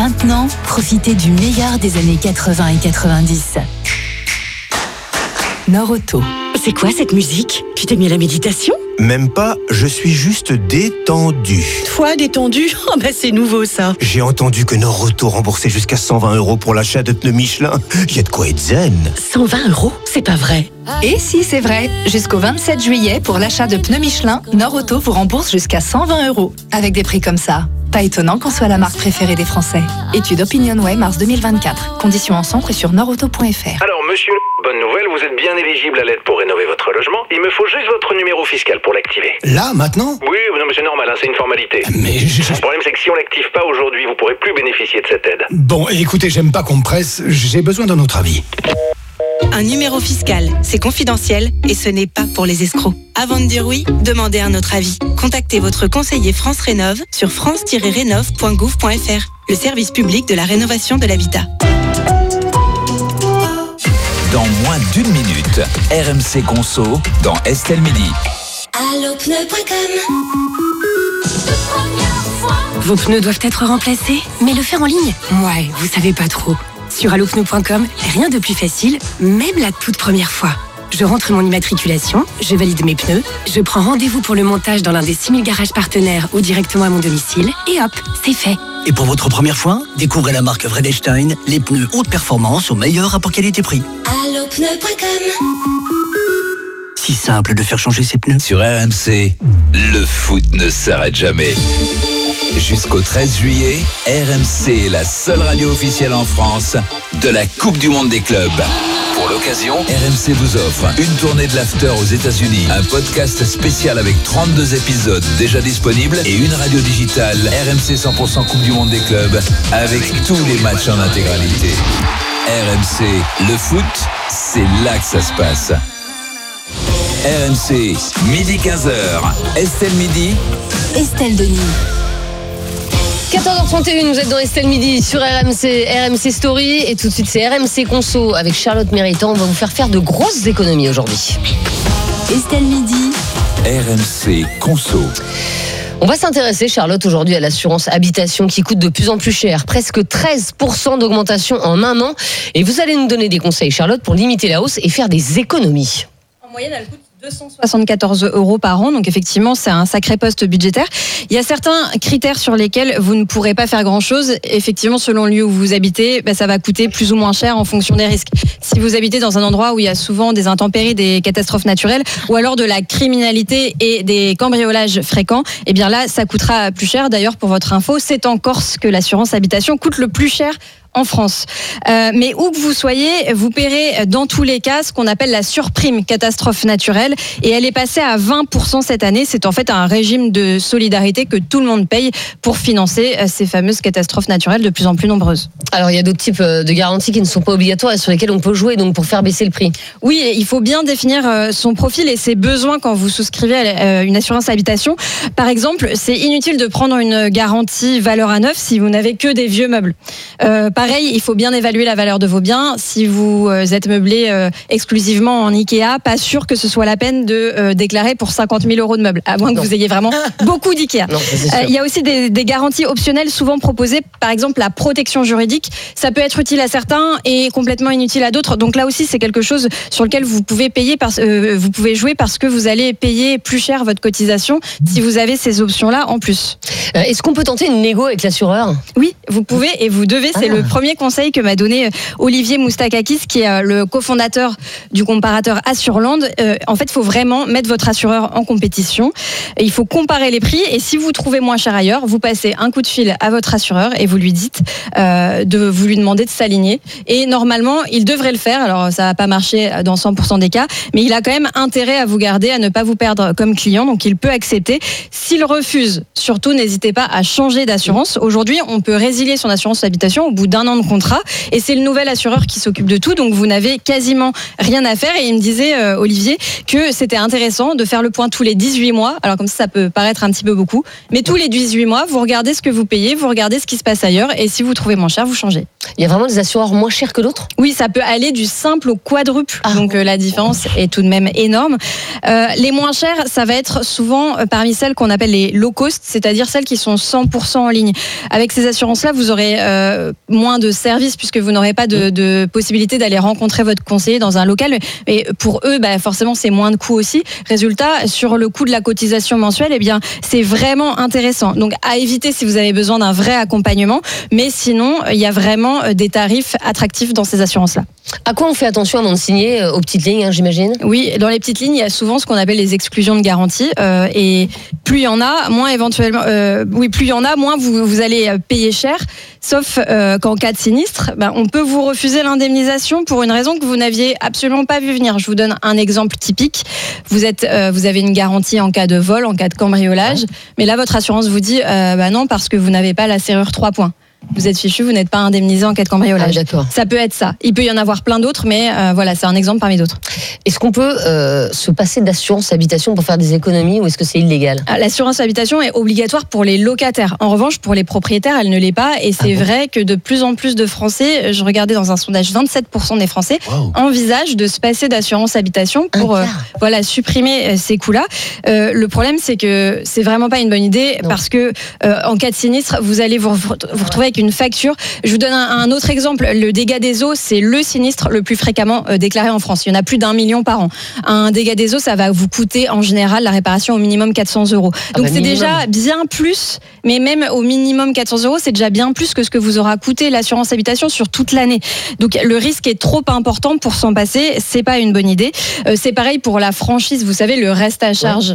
Maintenant, profitez du meilleur des années 80 et 90. Nord-Auto. C'est quoi cette musique? Tu t'es mis à la méditation? Même pas, je suis juste détendu. Toi, détendu? Oh bah c'est nouveau ça. J'ai entendu que Nord-Auto remboursait jusqu'à 120 € pour l'achat de pneus Michelin. Il y a de quoi être zen. 120 €? C'est pas vrai. Et si, c'est vrai. Jusqu'au 27 juillet, pour l'achat de pneus Michelin, Nord-Auto vous rembourse jusqu'à 120 €. Avec des prix comme ça. Pas étonnant qu'on soit la marque préférée des Français. Étude OpinionWay, mars 2024. Conditions en centre et sur nordauto.fr. Alors, monsieur, bonne nouvelle, vous êtes bien éligible à l'aide pour rénover votre logement. Il me faut juste votre numéro fiscal pour l'activer. Là, maintenant? Oui, non, mais c'est normal, hein, c'est une formalité. Mais Le problème, c'est que si on l'active pas aujourd'hui, vous pourrez plus bénéficier de cette aide. Bon, écoutez, j'aime pas qu'on me presse, j'ai besoin d'un autre avis. Un numéro fiscal, c'est confidentiel et ce n'est pas pour les escrocs. Avant de dire oui, demandez un autre avis. Contactez votre conseiller France Rénov sur france-rénov.gouv.fr, le service public de la rénovation de l'habitat. Dans moins d'une minute, RMC Conso dans Estelle Midi. Allopneu.com. Vos pneus doivent être remplacés, mais le faire en ligne? Ouais, vous savez pas trop. Sur allopneu.com, rien de plus facile, même la toute première fois. Je rentre mon immatriculation, je valide mes pneus, je prends rendez-vous pour le montage dans l'un des 6000 garages partenaires ou directement à mon domicile, et hop, c'est fait. Et pour votre première fois, découvrez la marque Vredestein, les pneus haute performance au meilleur rapport qualité-prix. Allopneu.com. Si simple de faire changer ses pneus. Sur RMC, le foot ne s'arrête jamais. Jusqu'au 13 juillet, RMC est la seule radio officielle en France de la Coupe du Monde des clubs. Pour l'occasion, RMC vous offre une tournée de l'after aux États-Unis, un podcast spécial avec 32 épisodes déjà disponibles et une radio digitale RMC 100% Coupe du Monde des clubs avec tous les matchs en intégralité. RMC, le foot, c'est là que ça se passe. RMC, midi 15h. Estelle Midi. Estelle Denis. 14h31, vous êtes dans Estelle Midi sur RMC Story et tout de suite c'est RMC Conso avec Charlotte Méritant. On va vous faire de grosses économies aujourd'hui. Estelle Midi. RMC Conso. On va s'intéresser, Charlotte, aujourd'hui à l'assurance habitation qui coûte de plus en plus cher. Presque 13% d'augmentation en un an. Et vous allez nous donner des conseils, Charlotte, pour limiter la hausse et faire des économies. En moyenne, elle coûte 274 € par an, donc effectivement c'est un sacré poste budgétaire. Il y a certains critères sur lesquels vous ne pourrez pas faire grand-chose. Effectivement, selon le lieu où vous habitez, ça va coûter plus ou moins cher en fonction des risques. Si vous habitez dans un endroit où il y a souvent des intempéries, des catastrophes naturelles, ou alors de la criminalité et des cambriolages fréquents, eh bien là, ça coûtera plus cher. D'ailleurs, pour votre info, c'est en Corse que l'assurance habitation coûte le plus cher en France. Mais où que vous soyez, vous paierez dans tous les cas ce qu'on appelle la surprime catastrophe naturelle et elle est passée à 20% cette année. C'est en fait un régime de solidarité que tout le monde paye pour financer ces fameuses catastrophes naturelles de plus en plus nombreuses. Alors il y a d'autres types de garanties qui ne sont pas obligatoires et sur lesquelles on peut jouer donc pour faire baisser le prix. Oui, il faut bien définir son profil et ses besoins quand vous souscrivez à une assurance habitation. Par exemple, c'est inutile de prendre une garantie valeur à neuf si vous n'avez que des vieux meubles. Pareil, il faut bien évaluer la valeur de vos biens. Si vous êtes meublé exclusivement en Ikea, pas sûr que ce soit la peine de déclarer pour 50 000 € de meubles, à moins que vous ayez vraiment beaucoup d'Ikea. Il y a aussi des garanties optionnelles souvent proposées, par exemple la protection juridique. Ça peut être utile à certains et complètement inutile à d'autres. Donc là aussi, c'est quelque chose sur lequel vous pouvez vous pouvez jouer parce que vous allez payer plus cher votre cotisation si vous avez ces options-là en plus. Est-ce qu'on peut tenter une négo avec l'assureur ? Oui, vous pouvez et vous devez. C'est le premier conseil que m'a donné Olivier Moustakakis, qui est le cofondateur du comparateur Assureland. En fait, il faut vraiment mettre votre assureur en compétition. Il faut comparer les prix et si vous trouvez moins cher ailleurs, vous passez un coup de fil à votre assureur et vous lui dites vous lui demandez de s'aligner. Et normalement, il devrait le faire. Alors, ça va pas marcher dans 100% des cas, mais il a quand même intérêt à vous garder, à ne pas vous perdre comme client. Donc, il peut accepter. S'il refuse, surtout, n'hésitez pas à changer d'assurance. Aujourd'hui, on peut résilier son assurance habitation au bout d'un an de contrat et c'est le nouvel assureur qui s'occupe de tout, donc vous n'avez quasiment rien à faire. Et il me disait, Olivier, que c'était intéressant de faire le point tous les 18 mois. Alors comme ça peut paraître un petit peu beaucoup, mais tous les 18 mois, vous regardez ce que vous payez, vous regardez ce qui se passe ailleurs et si vous trouvez moins cher, vous changez. Il y a vraiment des assureurs moins chers que d'autres ? Oui, ça peut aller du simple au quadruple, donc la différence est tout de même énorme. Les moins chers, ça va être souvent parmi celles qu'on appelle les low cost, c'est-à-dire celles qui sont 100% en ligne. Avec ces assurances-là, vous aurez moins moins de services puisque vous n'aurez pas de possibilité d'aller rencontrer votre conseiller dans un local. Et pour eux, forcément, c'est moins de coûts aussi. Résultat, sur le coût de la cotisation mensuelle, c'est vraiment intéressant. Donc, à éviter si vous avez besoin d'un vrai accompagnement. Mais sinon, il y a vraiment des tarifs attractifs dans ces assurances-là. À quoi on fait attention avant de signer aux petites lignes, j'imagine ? Oui, dans les petites lignes, il y a souvent ce qu'on appelle les exclusions de garantie. Et plus il y en a, moins éventuellement, plus il y en a, moins vous allez payer cher. Sauf qu'en cas de sinistre, on peut vous refuser l'indemnisation pour une raison que vous n'aviez absolument pas vu venir. Je vous donne un exemple typique. Vous avez une garantie en cas de vol, en cas de cambriolage, mais là votre assurance vous dit non parce que vous n'avez pas la serrure 3 points. Vous êtes fichu, vous n'êtes pas indemnisé en cas de cambriolage. Ça peut être ça. Il peut y en avoir plein d'autres, mais voilà, c'est un exemple parmi d'autres. Est-ce qu'on peut se passer d'assurance habitation pour faire des économies ou est-ce que c'est illégal ? L'assurance habitation est obligatoire pour les locataires. En revanche, pour les propriétaires, elle ne l'est pas. Et c'est vrai que de plus en plus de Français, je regardais dans un sondage, 27% des Français envisagent de se passer d'assurance habitation pour supprimer ces coûts-là. Le problème, c'est que c'est vraiment pas une bonne idée parce que en cas de sinistre, vous allez vous retrouver avec une facture. Je vous donne un autre exemple. Le dégât des eaux, c'est le sinistre le plus fréquemment déclaré en France. Il y en a plus d'1 million par an. Un dégât des eaux, ça va vous coûter en général la réparation au minimum 400 €. Donc c'est déjà bien plus, mais même au minimum 400 €, c'est déjà bien plus que ce que vous aura coûté l'assurance habitation sur toute l'année. Donc le risque est trop important pour s'en passer. C'est pas une bonne idée. C'est pareil pour la franchise. Vous savez, le reste à charge.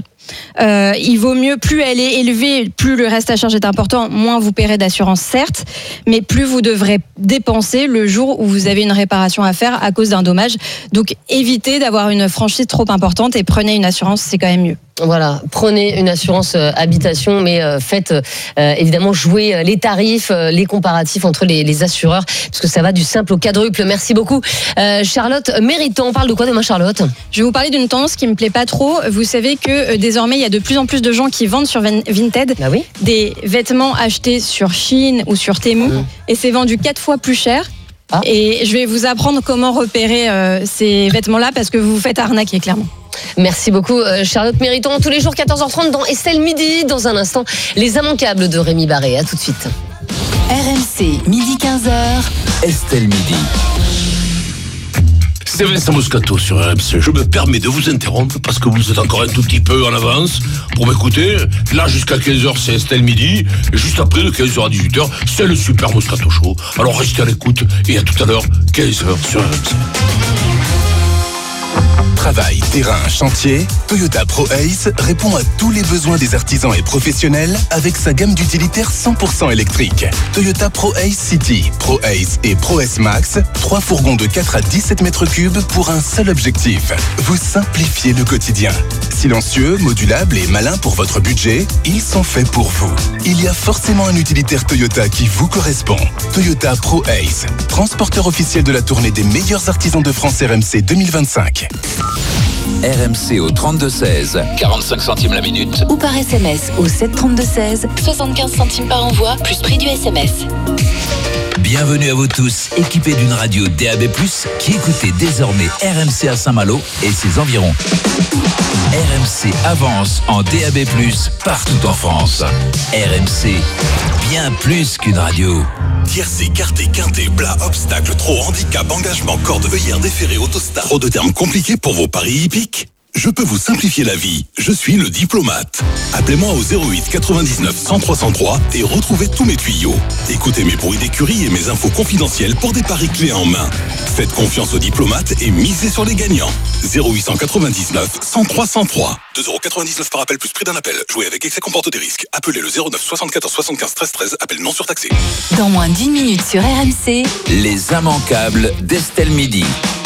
Il vaut mieux, plus elle est élevée, plus le reste à charge est important, moins vous paierez d'assurance, certes, mais plus vous devrez dépenser le jour où vous avez une réparation à faire à cause d'un dommage. Donc évitez d'avoir une franchise trop importante et prenez une assurance, c'est quand même mieux. Voilà, prenez une assurance habitation, mais faites évidemment jouer les tarifs, les comparatifs entre les assureurs, parce que ça va du simple au quadruple. Merci beaucoup, Charlotte Méritant. On parle de quoi demain, Charlotte ? Je vais vous parler d'une tendance qui me plaît pas trop. Vous savez que désormais, il y a de plus en plus de gens qui vendent sur Vinted des vêtements achetés sur Shein ou sur Temu, et c'est vendu 4 fois plus cher. Et je vais vous apprendre comment repérer ces vêtements-là, parce que vous vous faites arnaquer, clairement. Merci beaucoup, Charlotte Méritant. Tous les jours, 14h30 dans Estelle Midi. Dans un instant, les immanquables de Rémi Barré. À tout de suite. RMC, midi 15h. Estelle Midi. C'est Vincent Moscato sur RMC. Je me permets de vous interrompre parce que vous êtes encore un tout petit peu en avance pour m'écouter. Là, jusqu'à 15h, c'est Estelle Midi. Et juste après, de 15h à 18h, c'est le Super Moscato Show. Alors restez à l'écoute et à tout à l'heure, 15h sur RMC. Travail, terrain, chantier, Toyota ProAce répond à tous les besoins des artisans et professionnels avec sa gamme d'utilitaires 100% électriques. Toyota ProAce City, ProAce et ProAce Max, 3 fourgons de 4 à 17 mètres cubes pour un seul objectif, vous simplifier le quotidien. Silencieux, modulables et malins pour votre budget, ils sont faits pour vous. Il y a forcément un utilitaire Toyota qui vous correspond. Toyota ProAce, transporteur officiel de la tournée des meilleurs artisans de France RMC 2025. RMC au 32-16, 45 centimes la minute. Ou par SMS au 732-16, 75 centimes par envoi, plus prix du SMS. Bienvenue à vous tous, équipés d'une radio DAB+, qui écoutez désormais RMC à Saint-Malo et ses environs. RMC avance en DAB+, partout en France. RMC, bien plus qu'une radio. Tiercé, quarté, quinté, plat, obstacle, trop, handicap, engagement, corde, œillère, déféré, autostar. Trop de termes compliqués pour vos paris hippiques ? Je peux vous simplifier la vie. Je suis le diplomate. Appelez-moi au 08 99 103 103 et retrouvez tous mes tuyaux. Écoutez mes bruits d'écurie et mes infos confidentielles pour des paris clés en main. Faites confiance au diplomate et misez sur les gagnants. 0899 103 103. 2,99 € par appel plus prix d'un appel. Jouer avec excès comporte des risques. Appelez le 09 74 75 13 13. Appel non surtaxé. Dans moins d'1 minute sur RMC, les immanquables d'Estelle Midi.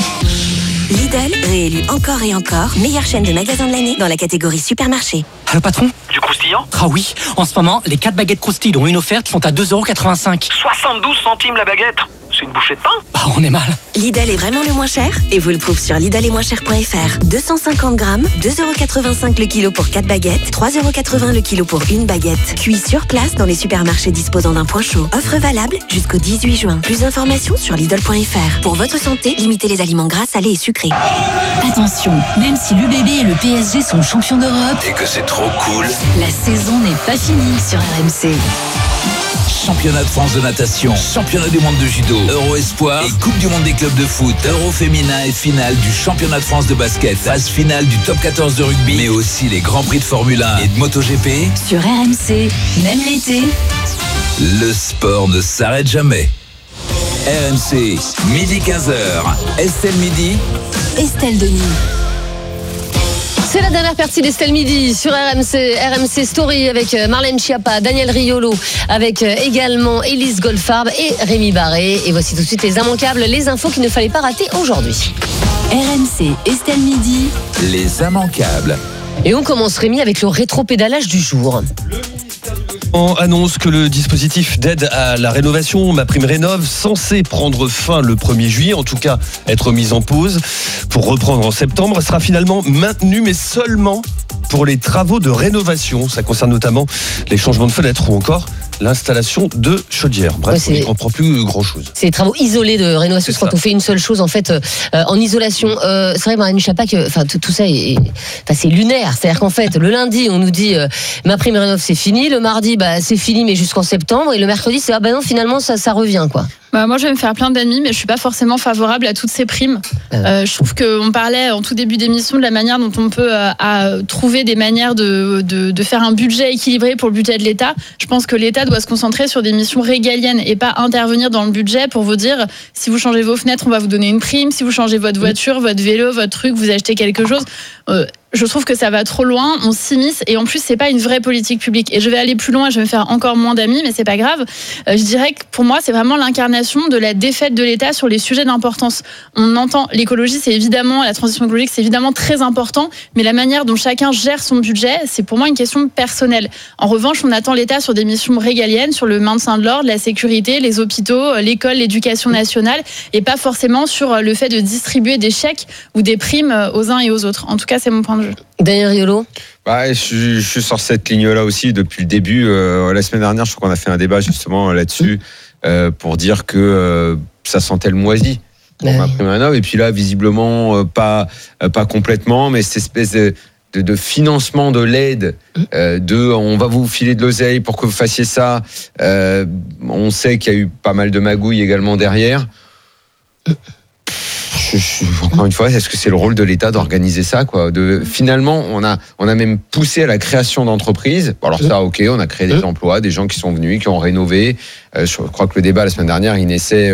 Lidl, réélu encore et encore, meilleure chaîne de magasins de l'année dans la catégorie supermarché. Allô patron ? Du croustillant ? Ah oui, en ce moment, les 4 baguettes croustilles dont une offerte sont à 2,85 €. 72 centimes la baguette ? C'est une bouchée de pain ? Bah on est mal. Lidl est vraiment le moins cher et vous le prouve sur lidlesetmoincher.fr. 250 grammes, 2,85 € le kilo pour 4 baguettes, 3,80 € le kilo pour une baguette. Cuit sur place dans les supermarchés disposant d'un point chaud. Offre valable jusqu'au 18 juin. Plus d'informations sur lidl.fr. Pour votre santé, limitez les aliments gras, salés et sucrés. attention, même si l'UBB et le PSG sont champions d'Europe et que c'est trop cool, la saison n'est pas finie sur RMC. Championnat de France de natation, championnat du monde de judo, Euro Espoir et Coupe du monde des clubs de foot, Euro féminin et finale du championnat de France de basket, phase finale du top 14 de rugby, mais aussi les grands prix de Formule 1 et de MotoGP. Sur RMC, même l'été, Le sport ne s'arrête jamais. RMC, midi 15h. Estelle Midi. Estelle Denis. C'est la dernière partie d'Estelle Midi sur RMC Story avec Marlène Schiappa, Daniel Riolo, avec également Élise Goldfarb et Rémi Barré. Et voici tout de suite les immanquables, les infos qu'il ne fallait pas rater aujourd'hui. RMC, Estelle Midi. Les immanquables. Et on commence, Rémi, avec le rétropédalage du jour. On annonce que le dispositif d'aide à la rénovation MaPrimeRénov', censé prendre fin le 1er juillet, en tout cas être mis en pause pour reprendre en septembre, sera finalement maintenu, mais seulement pour les travaux de rénovation. Ça concerne notamment les changements de fenêtres ou encore l'installation de chaudières. Bref, on n'y comprend plus grand-chose. C'est les travaux isolés de rénovation. Quand on fait une seule chose en fait en isolation. C'est vrai, Marlène Schiappa, que tout ça c'est lunaire. C'est-à-dire qu'en fait, le lundi, on nous dit MaPrimeRénov' c'est fini. Le mardi, c'est fini, mais jusqu'en septembre. Et le mercredi, c'est non, finalement, ça revient, quoi. Moi, je vais me faire plein d'amis, mais je suis pas forcément favorable à toutes ces primes. Je trouve qu'on parlait en tout début d'émission de la manière dont on peut trouver des manières de faire un budget équilibré pour le budget de l'État. Je pense que l'État doit se concentrer sur des missions régaliennes et pas intervenir dans le budget pour vous dire si vous changez vos fenêtres, on va vous donner une prime. Si vous changez votre voiture, votre vélo, votre truc, vous achetez quelque chose. Je trouve que ça va trop loin, on s'immisce et en plus c'est pas une vraie politique publique. Et je vais aller plus loin, je vais me faire encore moins d'amis, mais c'est pas grave. Je dirais que pour moi c'est vraiment l'incarnation de la défaite de l'État sur les sujets d'importance. On entend l'écologie, c'est évidemment, la transition écologique c'est évidemment très important, mais la manière dont chacun gère son budget, c'est pour moi une question personnelle. En revanche, on attend l'État sur des missions régaliennes, sur le maintien de l'ordre, la sécurité, les hôpitaux, l'école, l'éducation nationale, et pas forcément sur le fait de distribuer des chèques ou des primes aux uns et aux autres. En tout cas, c'est mon point de vue. Daniel Riolo. Je suis sur cette ligne-là aussi depuis le début. La semaine dernière, je crois qu'on a fait un débat justement là-dessus pour dire que ça sentait le moisi pour MaPrimeRénov'. Et puis là, visiblement, pas complètement, mais cette espèce de financement de l'aide, on va vous filer de l'oseille pour que vous fassiez ça. On sait qu'il y a eu pas mal de magouilles également derrière. Encore une fois, est-ce que c'est le rôle de l'État d'organiser ça, quoi? Finalement, on a même poussé à la création d'entreprises. Alors ça, ok, on a créé des emplois, des gens qui sont venus, qui ont rénové. Je crois que le débat la semaine dernière, il naissait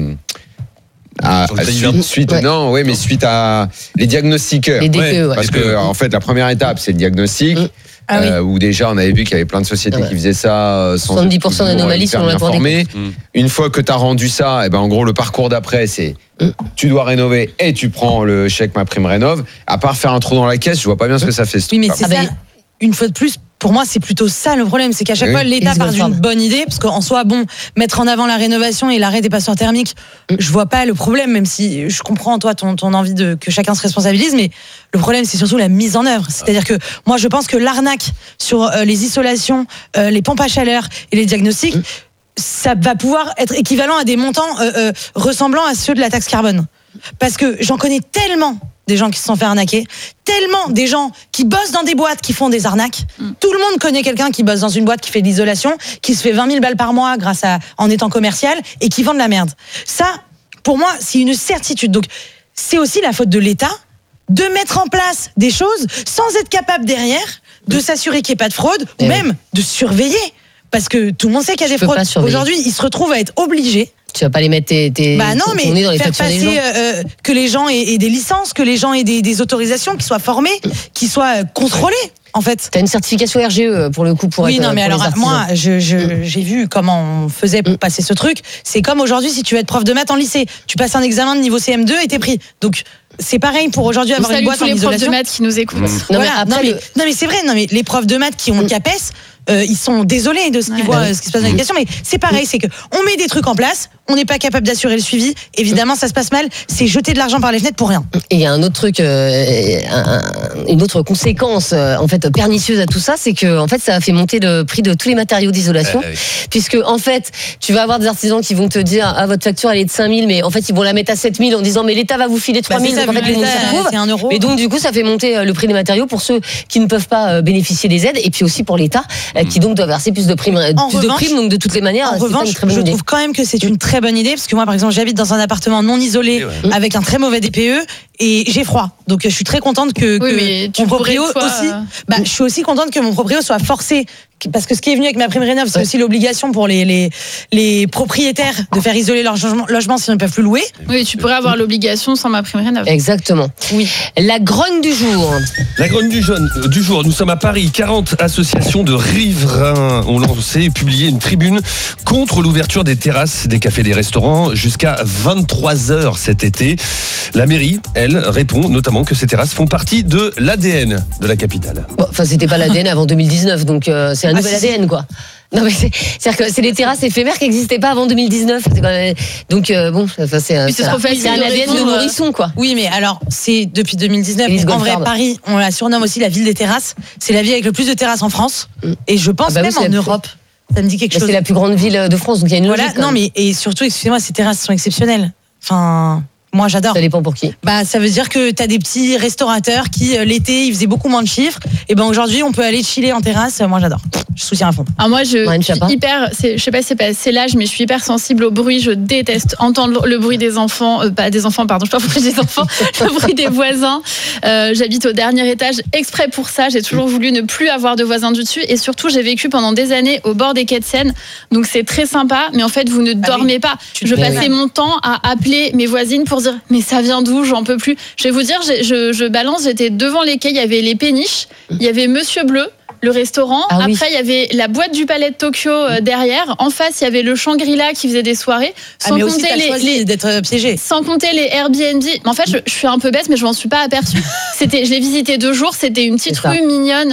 suite à les diagnostiqueurs. Parce que en fait, la première étape, c'est le diagnostic. Où déjà on avait vu qu'il y avait plein de sociétés qui faisaient ça sans 70% d'anomalies selon la Cour des comptes. Une fois que tu as rendu ça, en gros le parcours d'après c'est tu dois rénover et tu prends le chèque MaPrimeRénov'. À part faire un trou dans la caisse, je vois pas bien ce que ça fait. Oui, mais c'est ça. Une fois de plus, pour moi, c'est plutôt ça le problème, c'est qu'à chaque fois l'État part d'une bonne idée, parce qu'en soi, mettre en avant la rénovation et l'arrêt des passoires thermiques, je vois pas le problème, même si je comprends toi ton envie que chacun se responsabilise, mais le problème c'est surtout la mise en œuvre. C'est-à-dire que moi je pense que l'arnaque sur les isolations, les pompes à chaleur et les diagnostics, ça va pouvoir être équivalent à des montants ressemblant à ceux de la taxe carbone. Parce que j'en connais tellement des gens qui se sont fait arnaquer, tellement des gens qui bossent dans des boîtes qui font des arnaques. Tout le monde connaît quelqu'un qui bosse dans une boîte qui fait de l'isolation, qui se fait 20 000 balles par mois en étant commercial et qui vend de la merde. Ça, pour moi, c'est une certitude. Donc, c'est aussi la faute de l'État de mettre en place des choses sans être capable derrière de s'assurer qu'il n'y ait pas de fraude ou même de surveiller. Parce que tout le monde sait qu'il y a des fraudes. Aujourd'hui, ils se retrouvent à être obligés. Tu vas pas les mettre non, mais dans les faire passer que les gens aient des licences, que les gens aient des autorisations, qu'ils soient formés, qu'ils soient contrôlés. En fait, t'as une certification RGE pour le coup pour être. Non, mais alors moi, j'ai vu comment on faisait pour passer ce truc. C'est comme aujourd'hui, si tu veux être prof de maths en lycée, tu passes un examen de niveau CM2 et t'es pris. Donc c'est pareil pour aujourd'hui avoir une boîte en isolation. Tous les profs de maths qui nous écoutent. Non, mais c'est vrai. Non, mais les profs de maths qui ont le CAPES, ils sont désolés de ce qu'ils voient, ce qui se passe dans l'éducation. Mais c'est pareil, c'est que on met des trucs en place, on n'est pas capable d'assurer le suivi. Évidemment, ça se passe mal. C'est jeter de l'argent par les fenêtres pour rien. Et il y a un autre truc, une autre conséquence en fait pernicieuse à tout ça, c'est que en fait ça a fait monter le prix de tous les matériaux d'isolation, puisque en fait tu vas avoir des artisans qui vont te dire votre facture elle est de 5 000, mais en fait ils vont la mettre à 7 000 en disant mais l'État va vous filer 3 000 donc en fait, les monde s'approuve. C'est 1 euro. Et donc du coup, ça fait monter le prix des matériaux pour ceux qui ne peuvent pas bénéficier des aides, et puis aussi pour l'État qui donc doit verser plus de primes, donc de toutes les manières. En revanche, je trouve quand même que c'est une très bonne idée, parce que moi, par exemple, j'habite dans un appartement non isolé avec un très mauvais DPE et j'ai froid. Donc je suis très contente que mon proprio aussi. Je suis aussi contente que mon proprio soit forcé. Parce que ce qui est venu avec ma prime rénov, c'est aussi l'obligation pour les propriétaires de faire isoler leur logement s'ils ne peuvent plus louer. Oui, tu pourrais avoir l'obligation sans ma prime rénov. Exactement. Oui. La grogne du jour. La grogne du jour. Nous sommes à Paris. 40 associations de riverains ont lancé et publié une tribune contre l'ouverture des terrasses, des cafés, des restaurants jusqu'à 23h cet été. La mairie, elle, répond notamment que ces terrasses font partie de l'ADN de la capitale. Enfin, c'était pas l'ADN avant 2019, donc c'est un nouvel ADN, quoi. Non, mais c'est-à-dire que c'est des terrasses éphémères qui n'existaient pas avant 2019. C'est quand même... Donc c'est un ADN de nourrisson, quoi. Oui, mais alors c'est depuis 2019. En vrai, Paris, on la surnomme aussi la ville des terrasses. C'est la ville avec le plus de terrasses en France, et je pense même en Europe. Ça me dit quelque chose. C'est la plus grande ville de France, donc il y a une logique. Non, mais et surtout, excusez-moi, ces terrasses sont exceptionnelles. Enfin. Moi, j'adore. Ça dépend pour qui. Ça veut dire que t'as des petits restaurateurs qui, l'été, ils faisaient beaucoup moins de chiffres. Et aujourd'hui, on peut aller chiller en terrasse. Moi, j'adore. Je soutiens à fond. Alors moi, je suis hyper, je sais pas si c'est l'âge, mais je suis hyper sensible au bruit. Je déteste entendre le bruit des enfants, pas des enfants, pardon, je parle pas des enfants, le bruit des voisins. J'habite au dernier étage exprès pour ça. J'ai toujours voulu ne plus avoir de voisins du dessus. Et surtout, j'ai vécu pendant des années au bord des quais de Seine. Donc, c'est très sympa. Mais en fait, vous ne dormez pas. Je passais mon temps à appeler mes voisines pour dire mais ça vient d'où, j'en peux plus. Je vais vous dire, je balance, j'étais devant les quais, il y avait les péniches, il y avait Monsieur Bleu, le restaurant. Après, il y avait la boîte du Palais de Tokyo derrière. En face, il y avait le Shangri-La qui faisait des soirées. Sans compter d'être piégé. Sans compter les Airbnb. En fait, je suis un peu bête, mais je m'en suis pas aperçue. Je l'ai visité 2 jours. C'était une petite rue mignonne,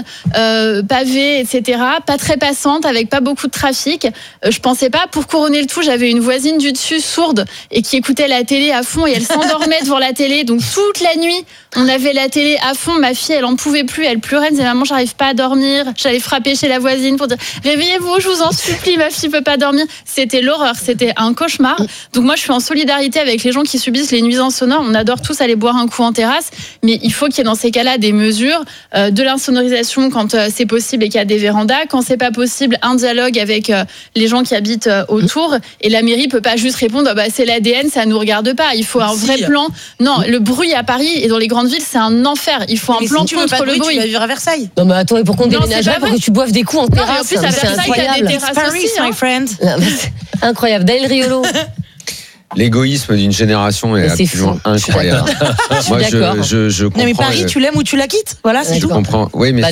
pavée, etc. Pas très passante, avec pas beaucoup de trafic. Je pensais pas. Pour couronner le tout, j'avais une voisine du dessus sourde et qui écoutait la télé à fond, et elle s'endormait devant la télé. Donc toute la nuit, on avait la télé à fond. Ma fille, elle en pouvait plus. Elle pleurait. Elle disait maman, j'arrive pas à dormir. J'allais frapper chez la voisine pour dire réveillez-vous, je vous en supplie, ma fille peut pas dormir. C'était l'horreur, c'était un cauchemar. Donc moi je suis en solidarité avec les gens qui subissent les nuisances sonores. On adore tous aller boire un coup en terrasse, mais il faut qu'il y ait dans ces cas-là des mesures, de l'insonorisation quand c'est possible et qu'il y a des vérandas. Quand c'est pas possible, un dialogue avec les gens qui habitent autour. Et la mairie peut pas juste répondre c'est l'ADN, ça nous regarde pas. Il faut un vrai plan. Non, le bruit à Paris et dans les grandes villes c'est un enfer. Il faut un plan contre le bruit. Tu vas vivre à Versailles. Non mais attends, et pour qu'on déménage pour que tu boives des coups en terrasse. En plus, à Versailles, t'as des terrasses Paris, aussi, my friend. Incroyable. Daniel Riolo. L'égoïsme d'une génération est absolument incroyable. Moi, je comprends. Non, mais Paris, tu l'aimes ou tu la quittes. Voilà, c'est tout. Je comprends. Oui, mais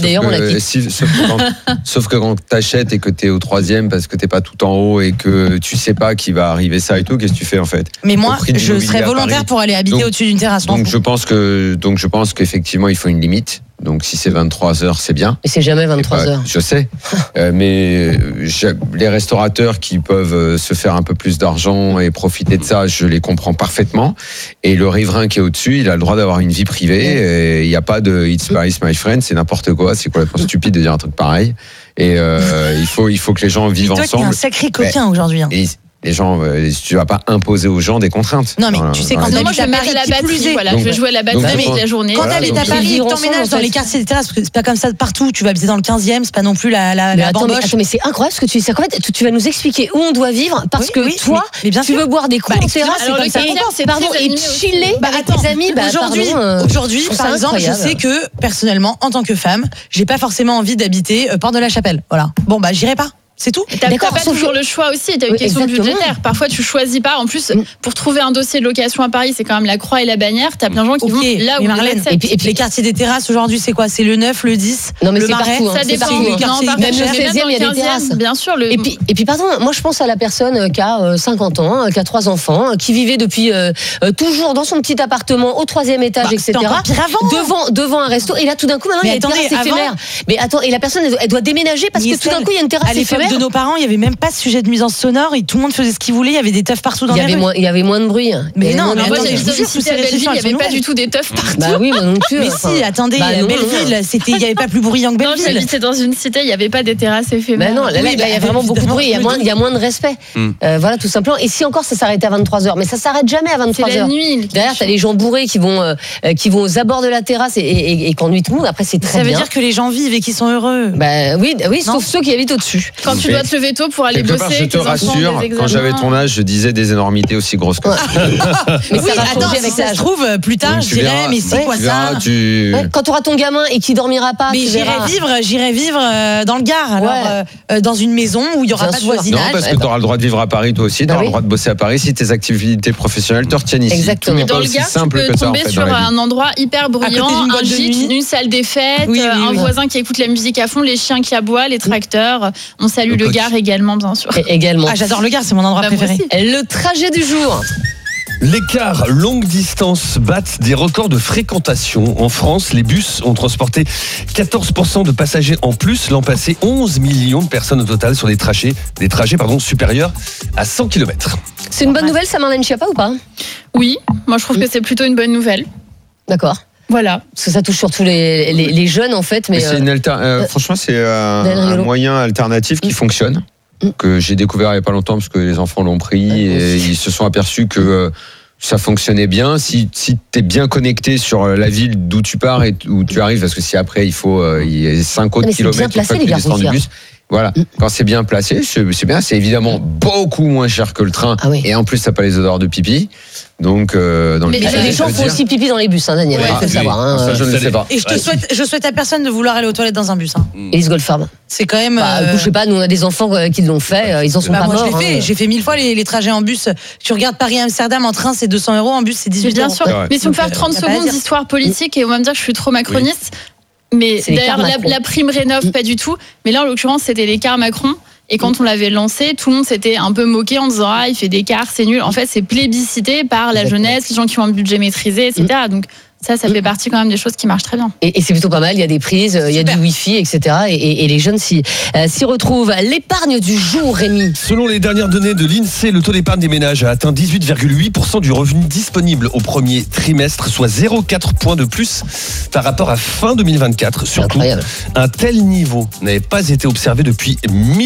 sauf que quand t'achètes et que t'es au 3e parce que t'es pas tout en haut et que tu sais pas qu'il va arriver ça et tout, qu'est-ce que tu fais en fait? Mais moi, je serais volontaire pour aller habiter au-dessus d'une terrasse. Donc je pense qu'effectivement, il faut une limite. Donc si c'est 23h, c'est bien. Et c'est jamais 23h. Je sais. Mais les restaurateurs qui peuvent se faire un peu plus d'argent et profiter de ça, je les comprends parfaitement. Et le riverain qui est au-dessus, il a le droit d'avoir une vie privée. Et il n'y a pas de It's Paris, my friend, c'est n'importe quoi. C'est complètement stupide de dire un truc pareil. Et il faut que les gens vivent ensemble. Toi, t'es un sacré coquin aujourd'hui. Les gens, tu vas pas imposer aux gens des contraintes. Non, mais tu sais, quand t'habites à Paris, la batterie, voilà, je vais jouer à la batterie toute la journée. Quand t'habites à Paris, t'emménages dans les quartiers des terrasses, parce que c'est pas comme ça partout. Tu vas habiter dans le 15e, c'est pas non plus la bamboche. Attends, mais c'est incroyable ce que tu dis. En fait, tu vas nous expliquer où on doit vivre, parce que toi, tu veux boire des coups en terrasse, c'est comme ça. Pardon, et chiller avec tes amis. Aujourd'hui, par exemple, je sais que personnellement, en tant que femme, j'ai pas forcément envie d'habiter Porte de la Chapelle. Voilà. Bon, j'irai pas. C'est tout. T'as pas toujours le choix aussi. T'as une question budgétaire. Parfois, tu choisis pas. En plus, pour trouver un dossier de location à Paris, c'est quand même la croix et la bannière. T'as plein de gens qui vont là où Marlène. Et puis les quartiers des terrasses aujourd'hui, c'est quoi? C'est le 9, le 10. Non, mais le c'est partout. Ça dépend. Même le 16e, il y a des terrasses. Bien sûr. Et puis, pardon, moi, je pense à la personne qui a 50 ans, qui a 3 enfants, qui vivait depuis toujours dans son petit appartement au 3e étage, etc. Devant un resto. Et là, tout d'un coup, maintenant, il y a une terrasse éphémère. Mais attends, et la personne, elle doit déménager parce que tout d'un coup, il y a une terrasse éphémère. l'époque de nos parents, il y avait même pas de sujet de nuisance sonore et tout le monde faisait ce qu'il voulait. Il y avait des teufs partout dans les rues. Il y avait moins de bruit. Mais non, moi j'habite dans une cité à Belleville, il n'y avait pas du tout des teufs partout. Bah oui, moi non plus. Mais si, attendez, Belleville, il n'y avait pas plus bruyant que Belleville. Non, j'habitais dans une cité, il n'y avait pas des terrasses éphémères. Non, là, il y a vraiment beaucoup de bruit, il y a moins de respect. Voilà, tout simplement. Et si encore ça s'arrêtait à 23h, mais ça s'arrête jamais à 23h. C'est la nuit. Derrière, t'as les gens bourrés qui vont aux abords de la terrasse et qui ennuient tout le monde. Après, c'est très bien. Ça veut dire que les gens vivent et qu'ils sont heureux. Bah oui, sauf ceux qui habitent au-dessus. Quand tu dois te lever tôt pour aller bosser. Je te rassure, quand j'avais ton âge, je disais des énormités aussi grosses que ça. Mais ça va changer avec ça se trouve, plus tard, je dirais, mais c'est quoi ça Quand tu auras ton gamin et qu'il dormira pas, mais j'irai vivre dans le Gard, alors dans une maison où il y aura pas de voisinage. Non, parce que tu auras le droit de vivre à Paris toi aussi, tu auras le droit de bosser à Paris si tes activités professionnelles te retiennent ici. Exactement. Dans le Gard, tu peux tomber sur un endroit hyper bruyant, un gîte, une salle des fêtes, un voisin qui écoute la musique à fond, les chiens qui aboient, les tracteurs. On salue le Gard également, bien sûr. Également. Ah, j'adore le Gard, c'est mon endroit préféré. Le trajet du jour. Les cars longue distance battent des records de fréquentation. En France, les bus ont transporté 14% de passagers en plus l'an passé. 11 millions de personnes au total sur des trajets supérieurs à 100 km. C'est une bonne nouvelle, ça, Marlène Schiappa, ou pas? Oui, moi je trouve que c'est plutôt une bonne nouvelle. D'accord. Voilà. Parce que ça touche surtout les jeunes, en fait. Mais c'est franchement, c'est un moyen alternatif qui fonctionne. Que j'ai découvert il n'y a pas longtemps parce que les enfants l'ont pris et ils se sont aperçus que ça fonctionnait bien. Si tu es bien connecté sur la ville d'où tu pars et où tu arrives, parce que si après il y a 5 autres kilomètres une fois que tu descends du bus. Voilà, quand c'est bien placé, c'est bien. C'est évidemment beaucoup moins cher que le train et en plus ça n'a pas les odeurs de pipi. Donc, mais les gens font aussi pipi dans les bus, hein, Daniel. Il faut savoir. Ça, je ne le sais pas. Et je souhaite à personne de vouloir aller aux toilettes dans un bus. Élise Goldfarb. C'est quand même. Je sais pas, nous on a des enfants qui l'ont fait, ils en sont pas morts. J'ai fait 1000 fois les trajets en bus. Tu regardes Paris-Amsterdam en train, c'est 200 €, en bus, c'est 18 €. Bien sûr. Mais si on peut faire 30 secondes d'histoire politique et on va me dire que je suis trop macroniste. Mais d'ailleurs, la prime rénov, pas du tout. Mais là, en l'occurrence, c'était les cars Macron. Et quand on l'avait lancé, tout le monde s'était un peu moqué en disant il fait des cars, c'est nul. En fait, c'est plébiscité par la jeunesse, les gens qui ont un budget maîtrisé, etc. Donc ça fait partie quand même des choses qui marchent très bien. Et c'est plutôt pas mal, il y a des prises, il y a du Wi-Fi, etc. Et les jeunes s'y retrouvent. L'épargne du jour, Rémi. Selon les dernières données de l'INSEE, le taux d'épargne des ménages a atteint 18,8% du revenu disponible au premier trimestre, soit 0,4 points de plus par rapport à fin 2024. Surtout, un tel niveau n'avait pas été observé depuis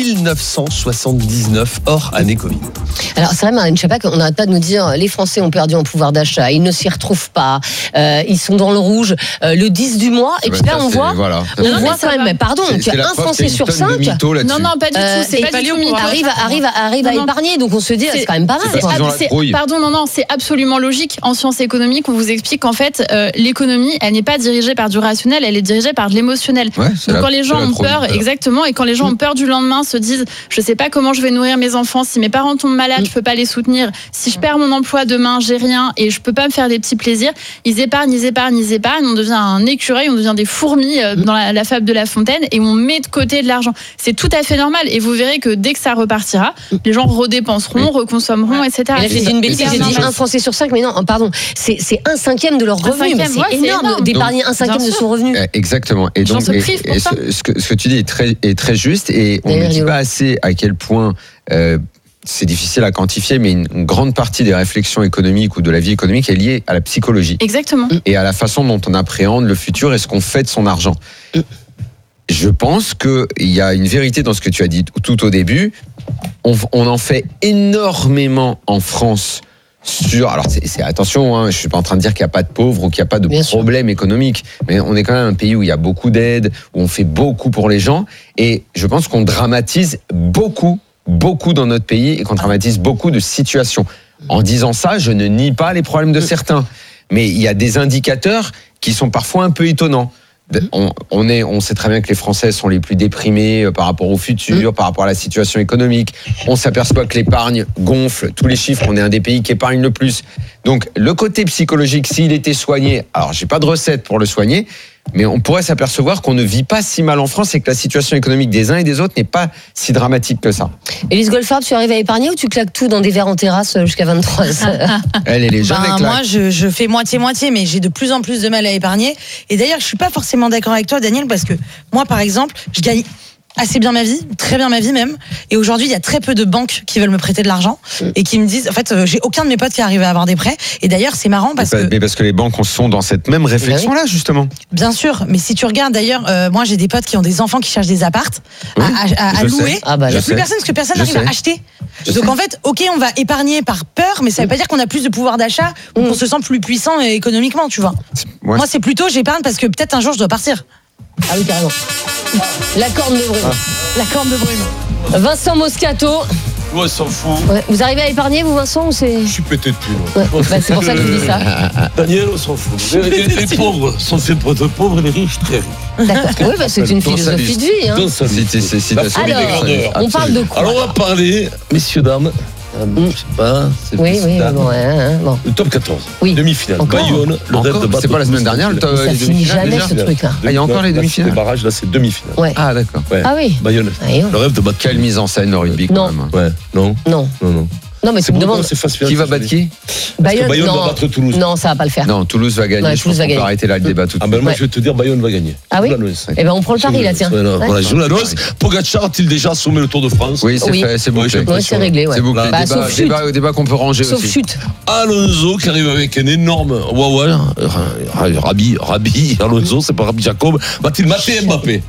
1979, hors année Covid. Alors c'est vrai, Marlène Schiappa, on n'arrête pas de nous dire les Français ont perdu en pouvoir d'achat, ils ne s'y retrouvent pas, ils sont dans le rouge le 10 du mois, et puis là on voit quand même, pardon, qu'il y a un Français sur 5. Non, pas du tout, c'est pas du tout mytho. Arrive à épargner, donc on se dit c'est quand même pas mal. C'est absolument logique. En sciences économiques, on vous explique qu'en fait, l'économie, elle n'est pas dirigée par du rationnel, elle est dirigée par de l'émotionnel. Donc quand les gens ont peur, exactement, et quand les gens ont peur du lendemain, se disent, je sais pas comment je vais nourrir mes enfants, si mes parents tombent malades, je peux pas les soutenir, si je perds mon emploi demain, j'ai rien et je peux pas me faire des petits plaisirs, ils épargnent, on devient un écureuil, on devient des fourmis dans la fable de La Fontaine et on met de côté de l'argent. C'est tout à fait normal et vous verrez que dès que ça repartira, les gens redépenseront, reconsommeront, etc. Et là, j'ai dit une bêtise, j'ai dit un Français sur 5, mais non, pardon, c'est 1/5 de leur revenu. C'est énorme d'épargner 1/5 de son revenu. Exactement. Et donc, ce que tu dis est très juste et on ne dit pas assez à quel point c'est difficile à quantifier, mais une grande partie des réflexions économiques ou de la vie économique est liée à la psychologie. Exactement. Et à la façon dont on appréhende le futur et ce qu'on fait de son argent. Je pense qu'il y a une vérité dans ce que tu as dit tout au début. On en fait énormément en France alors attention, je suis pas en train de dire qu'il n'y a pas de pauvres ou qu'il n'y a pas de problème économique, mais on est quand même un pays où il y a beaucoup d'aide, où on fait beaucoup pour les gens, et je pense qu'on dramatise beaucoup dans notre pays et qu'on dramatise beaucoup de situations. En disant ça, je ne nie pas les problèmes de certains, mais il y a des indicateurs qui sont parfois un peu étonnants. On sait très bien que les Français sont les plus déprimés par rapport au futur, par rapport à la situation économique. On s'aperçoit que l'épargne gonfle. Tous les chiffres, on est un des pays qui épargne le plus. Donc, le côté psychologique, s'il était soigné, alors j'ai pas de recette pour le soigner, mais on pourrait s'apercevoir qu'on ne vit pas si mal en France et que la situation économique des uns et des autres n'est pas si dramatique que ça. Élise Goldfarb, tu arrives à épargner ou tu claques tout dans des verres en terrasse jusqu'à 23h? Elle est jamais claque. Moi, je fais moitié-moitié, mais j'ai de plus en plus de mal à épargner. Et d'ailleurs, je suis pas forcément d'accord avec toi, Daniel, parce que moi, par exemple, je gagne assez bien ma vie, très bien ma vie même. Et aujourd'hui, il y a très peu de banques qui veulent me prêter de l'argent et qui me disent, en fait, j'ai aucun de mes potes qui arrive à avoir des prêts. Et d'ailleurs, c'est marrant parce que... Mais parce que les banques sont dans cette même réflexion-là, justement. Bien sûr, mais si tu regardes d'ailleurs, moi j'ai des potes qui ont des enfants qui cherchent des appartes à louer. Il n'y a plus personne parce que personne n'arrive à acheter. Donc en fait, ok, on va épargner par peur, mais ça veut pas dire qu'on a plus de pouvoir d'achat ou qu'on se sent plus puissant économiquement, tu vois. Moi, c'est plutôt j'épargne parce que peut-être un jour je dois partir. Ah oui, carrément. La corne de brume. La corne de brume. Vincent Moscato. Ouais, s'en fout. Ouais. Vous arrivez à épargner, vous, Vincent, ou c'est... Je suis pété de thunes. Ouais. Bah, c'est pour ça que je dis ça. Daniel, on s'en fout. Les pauvres sont faits pour être pauvres et les riches très riches. D'accord. Oui, bah, c'est une philosophie de vie. Hein. Alors, on parle de quoi? Alors, on va parler, messieurs, dames. Je sais pas. Oui, bon. Le top 14. Oui. Demi-finale. Bayonne, le rêve de battre. C'est pas la semaine dernière, le top. Ça finit jamais ce truc-là. Il y a encore les demi-finales. Les barrages, là, c'est demi-finale. Ouais. Ah, d'accord. Ouais. Ah oui. Bayonne. Le rêve de battre. Quelle mise en scène, le rugby, quand même. Ouais. Non. Non, mais tu me demandes. Qui va battre qui? Bayonne va battre Toulouse. Non, ça va pas le faire. Non, Toulouse va gagner. Je pense qu'on peut arrêter là le débat tout de suite. Moi, je vais te dire, Bayonne va gagner. Ah oui? Eh ben, on prend le pari là, tiens. Voilà, je joue la noce. Pogacar a-t-il déjà assommé le Tour de France? Oui, c'est fait, c'est bouclé. Ouais, c'est réglé, ouais. C'est bouclé. Débat qu'on peut ranger aussi. Sauf chute. Alonso qui arrive avec un énorme Rabi Alonso, c'est pas Rabi Jacob. Va-t-il mater Mbappé?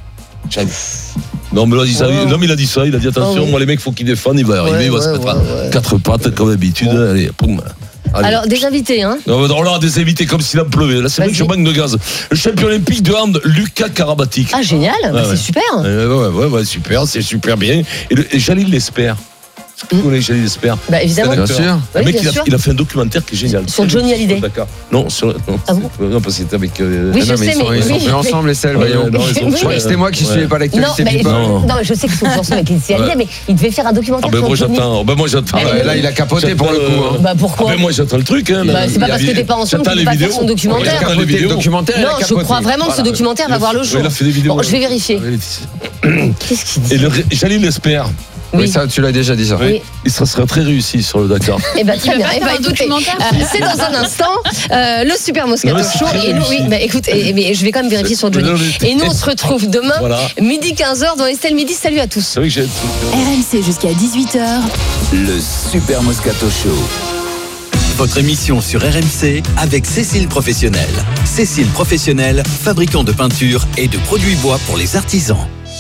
Non, mais il a dit ça, il a dit attention, moi les mecs, faut qu'ils défendent, il va arriver, il va se mettre à quatre pattes comme d'habitude. Allez, poum. Alors, des invités, hein? On a des invités comme s'il en pleuvait. Là, c'est vrai que je manque de gaz. Le champion olympique de hand, Lucas Karabatic. Ah, génial, c'est super. Ouais, super, c'est super bien. Et Jalil l'espère. Vous connaissez Jalil l'espère? Bah, évidemment. Bien sûr. Le mec, il a fait un documentaire qui est génial. Sur Johnny Hallyday. D'accord. Non, non, parce que c'était avec. Oui, je sais, mais. Ils sont plus ensemble, les selles, voyons. Je crois que c'était moi qui suivais pas l'actualité. Non, mais je sais qu'ils sont ensemble avec Johnny Hallyday, mais il devait faire un documentaire sur Johnny. Moi, j'attends. Là, il a capoté pour le coup. Bah, pourquoi? Moi, j'attends le truc. C'est pas parce que t'es pas ensemble qu'il peut pas faire son documentaire. Non, je crois vraiment que ce documentaire va voir le jour. Il a fait des vidéos. Bon, je vais vérifier. Qu'est-ce qu'il dit? Et Jalil l'espère. Oui, ça, tu l'as déjà dit ça. Oui. Et ça serait très réussi sur le Dakar. Eh ben très bien. Écoutez, c'est dans un instant le Super Moscato Show. Et nous, écoutez, mais je vais quand même vérifier sur Johnny. Et nous, on se retrouve demain, midi 15h dans Estelle Midi. Salut à tous. RMC jusqu'à 18h. Le Super Moscato Show. Votre émission sur RMC avec Cécile Professionnel. Cécile Professionnel, fabricant de peinture et de produits bois pour les artisans.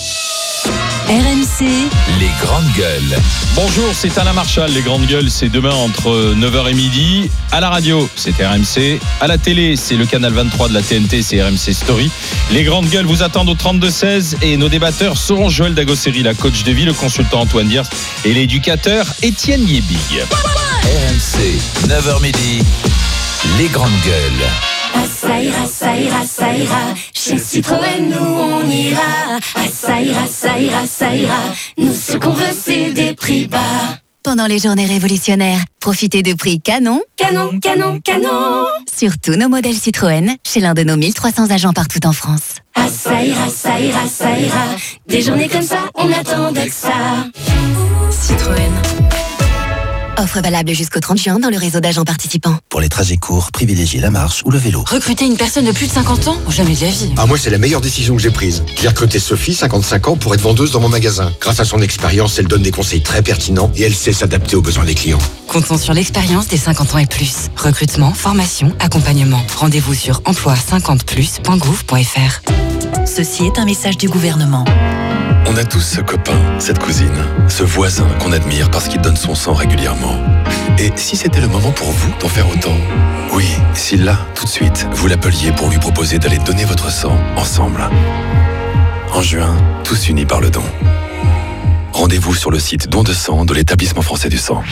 RMC, les grandes gueules. Bonjour, c'est Alain Marchal. Les grandes gueules, c'est demain entre 9h et midi. À la radio, c'est RMC. À la télé, c'est le canal 23 de la TNT, c'est RMC Story. Les grandes gueules vous attendent au 32-16 et nos débatteurs seront Joël Dagosseri, la coach de vie, le consultant Antoine Diers et l'éducateur Étienne Yébig. RMC, 9h midi, les grandes gueules. Ah ça ira, ça ira, ça ira. Chez Citroën, nous on ira. Ah ça ira, ça ira, ça ira. Nous ce qu'on veut c'est des prix bas. Pendant les journées révolutionnaires, profitez de prix canon. Canon, canon, canon. Sur tous nos modèles Citroën, chez l'un de nos 1300 agents partout en France. Ah ça ira, ça ira, ça ira. Des journées comme ça, on attendait que ça. Citroën. Offre valable jusqu'au 30 juin dans le réseau d'agents participants. Pour les trajets courts, privilégiez la marche ou le vélo. Recruter une personne de plus de 50 ans? Jamais de la vie. Ah, moi, c'est la meilleure décision que j'ai prise. J'ai recruté Sophie, 55 ans, pour être vendeuse dans mon magasin. Grâce à son expérience, elle donne des conseils très pertinents et elle sait s'adapter aux besoins des clients. Comptons sur l'expérience des 50 ans et plus. Recrutement, formation, accompagnement. Rendez-vous sur emploi50plus.gouv.fr. Ceci est un message du gouvernement. On a tous ce copain, cette cousine, ce voisin qu'on admire parce qu'il donne son sang régulièrement. Et si c'était le moment pour vous d'en faire autant? Oui, si là, tout de suite, vous l'appeliez pour lui proposer d'aller donner votre sang ensemble. En juin, tous unis par le don. Rendez-vous sur le site Don de sang de l'Établissement français du sang.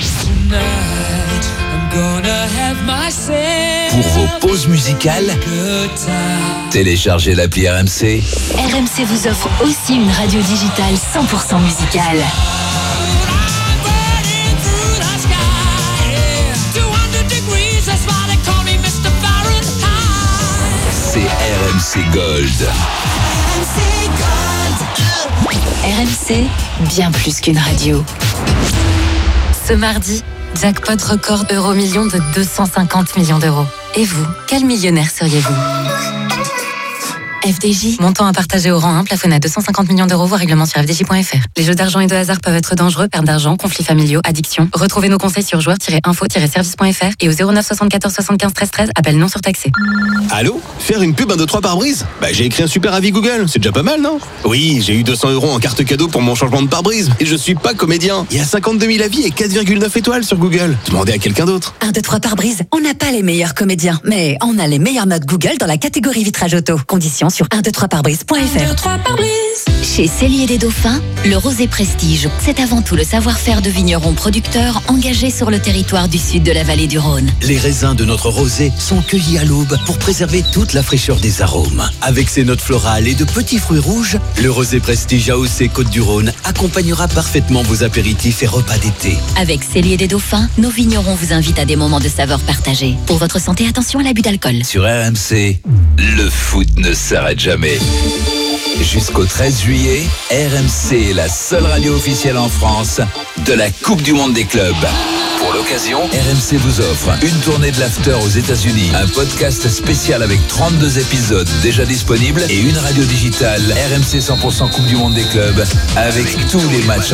Pour vos pauses musicales, téléchargez l'appli RMC. RMC vous offre aussi une radio digitale 100% musicale. C'est RMC Gold. RMC, bien plus qu'une radio. Ce mardi, jackpot record euro-million de 250 millions d'euros. Et vous, quel millionnaire seriez-vous? FDJ. Montant à partager au rang 1, plafonné à 250 millions d'euros, voire règlement sur FDJ.fr. Les jeux d'argent et de hasard peuvent être dangereux, perte d'argent, conflits familiaux, addiction. Retrouvez nos conseils sur joueurs-info-service.fr et au 09 74 75 13 13, appel non surtaxé. Allô? Faire une pub 1, 2, 3 pare-brise? J'ai écrit un super avis Google, c'est déjà pas mal, non? Oui, j'ai eu 200 € en carte cadeau pour mon changement de pare-brise, et je suis pas comédien. Il y a 52 000 avis et 4,9 étoiles sur Google. Demandez à quelqu'un d'autre. 1, 2, 3 pare-brise. On n'a pas les meilleurs comédiens, mais on a les meilleures notes Google dans la catégorie vitrage auto. Conditions sur 123pare-brise.fr. 1, 2, 3 pare-brise. Chez Cellier des Dauphins, le rosé prestige, c'est avant tout le savoir-faire de vignerons producteurs engagés sur le territoire du sud de la vallée du Rhône. Les raisins de notre rosé sont cueillis à l'aube pour préserver toute la fraîcheur des arômes. Avec ses notes florales et de petits fruits rouges, le rosé prestige AOC Côte-du-Rhône accompagnera parfaitement vos apéritifs et repas d'été. Avec Cellier des Dauphins, nos vignerons vous invitent à des moments de saveur partagés. Pour votre santé, attention à l'abus d'alcool. Sur RMC, le foot ne s'arrête jamais. Jusqu'au 13 juillet, RMC est la seule radio officielle en France de la Coupe du Monde des clubs. Pour l'occasion, RMC vous offre une tournée de l'after aux États-Unis, un podcast spécial avec 32 épisodes déjà disponibles et une radio digitale RMC 100% Coupe du Monde des clubs avec tous les matchs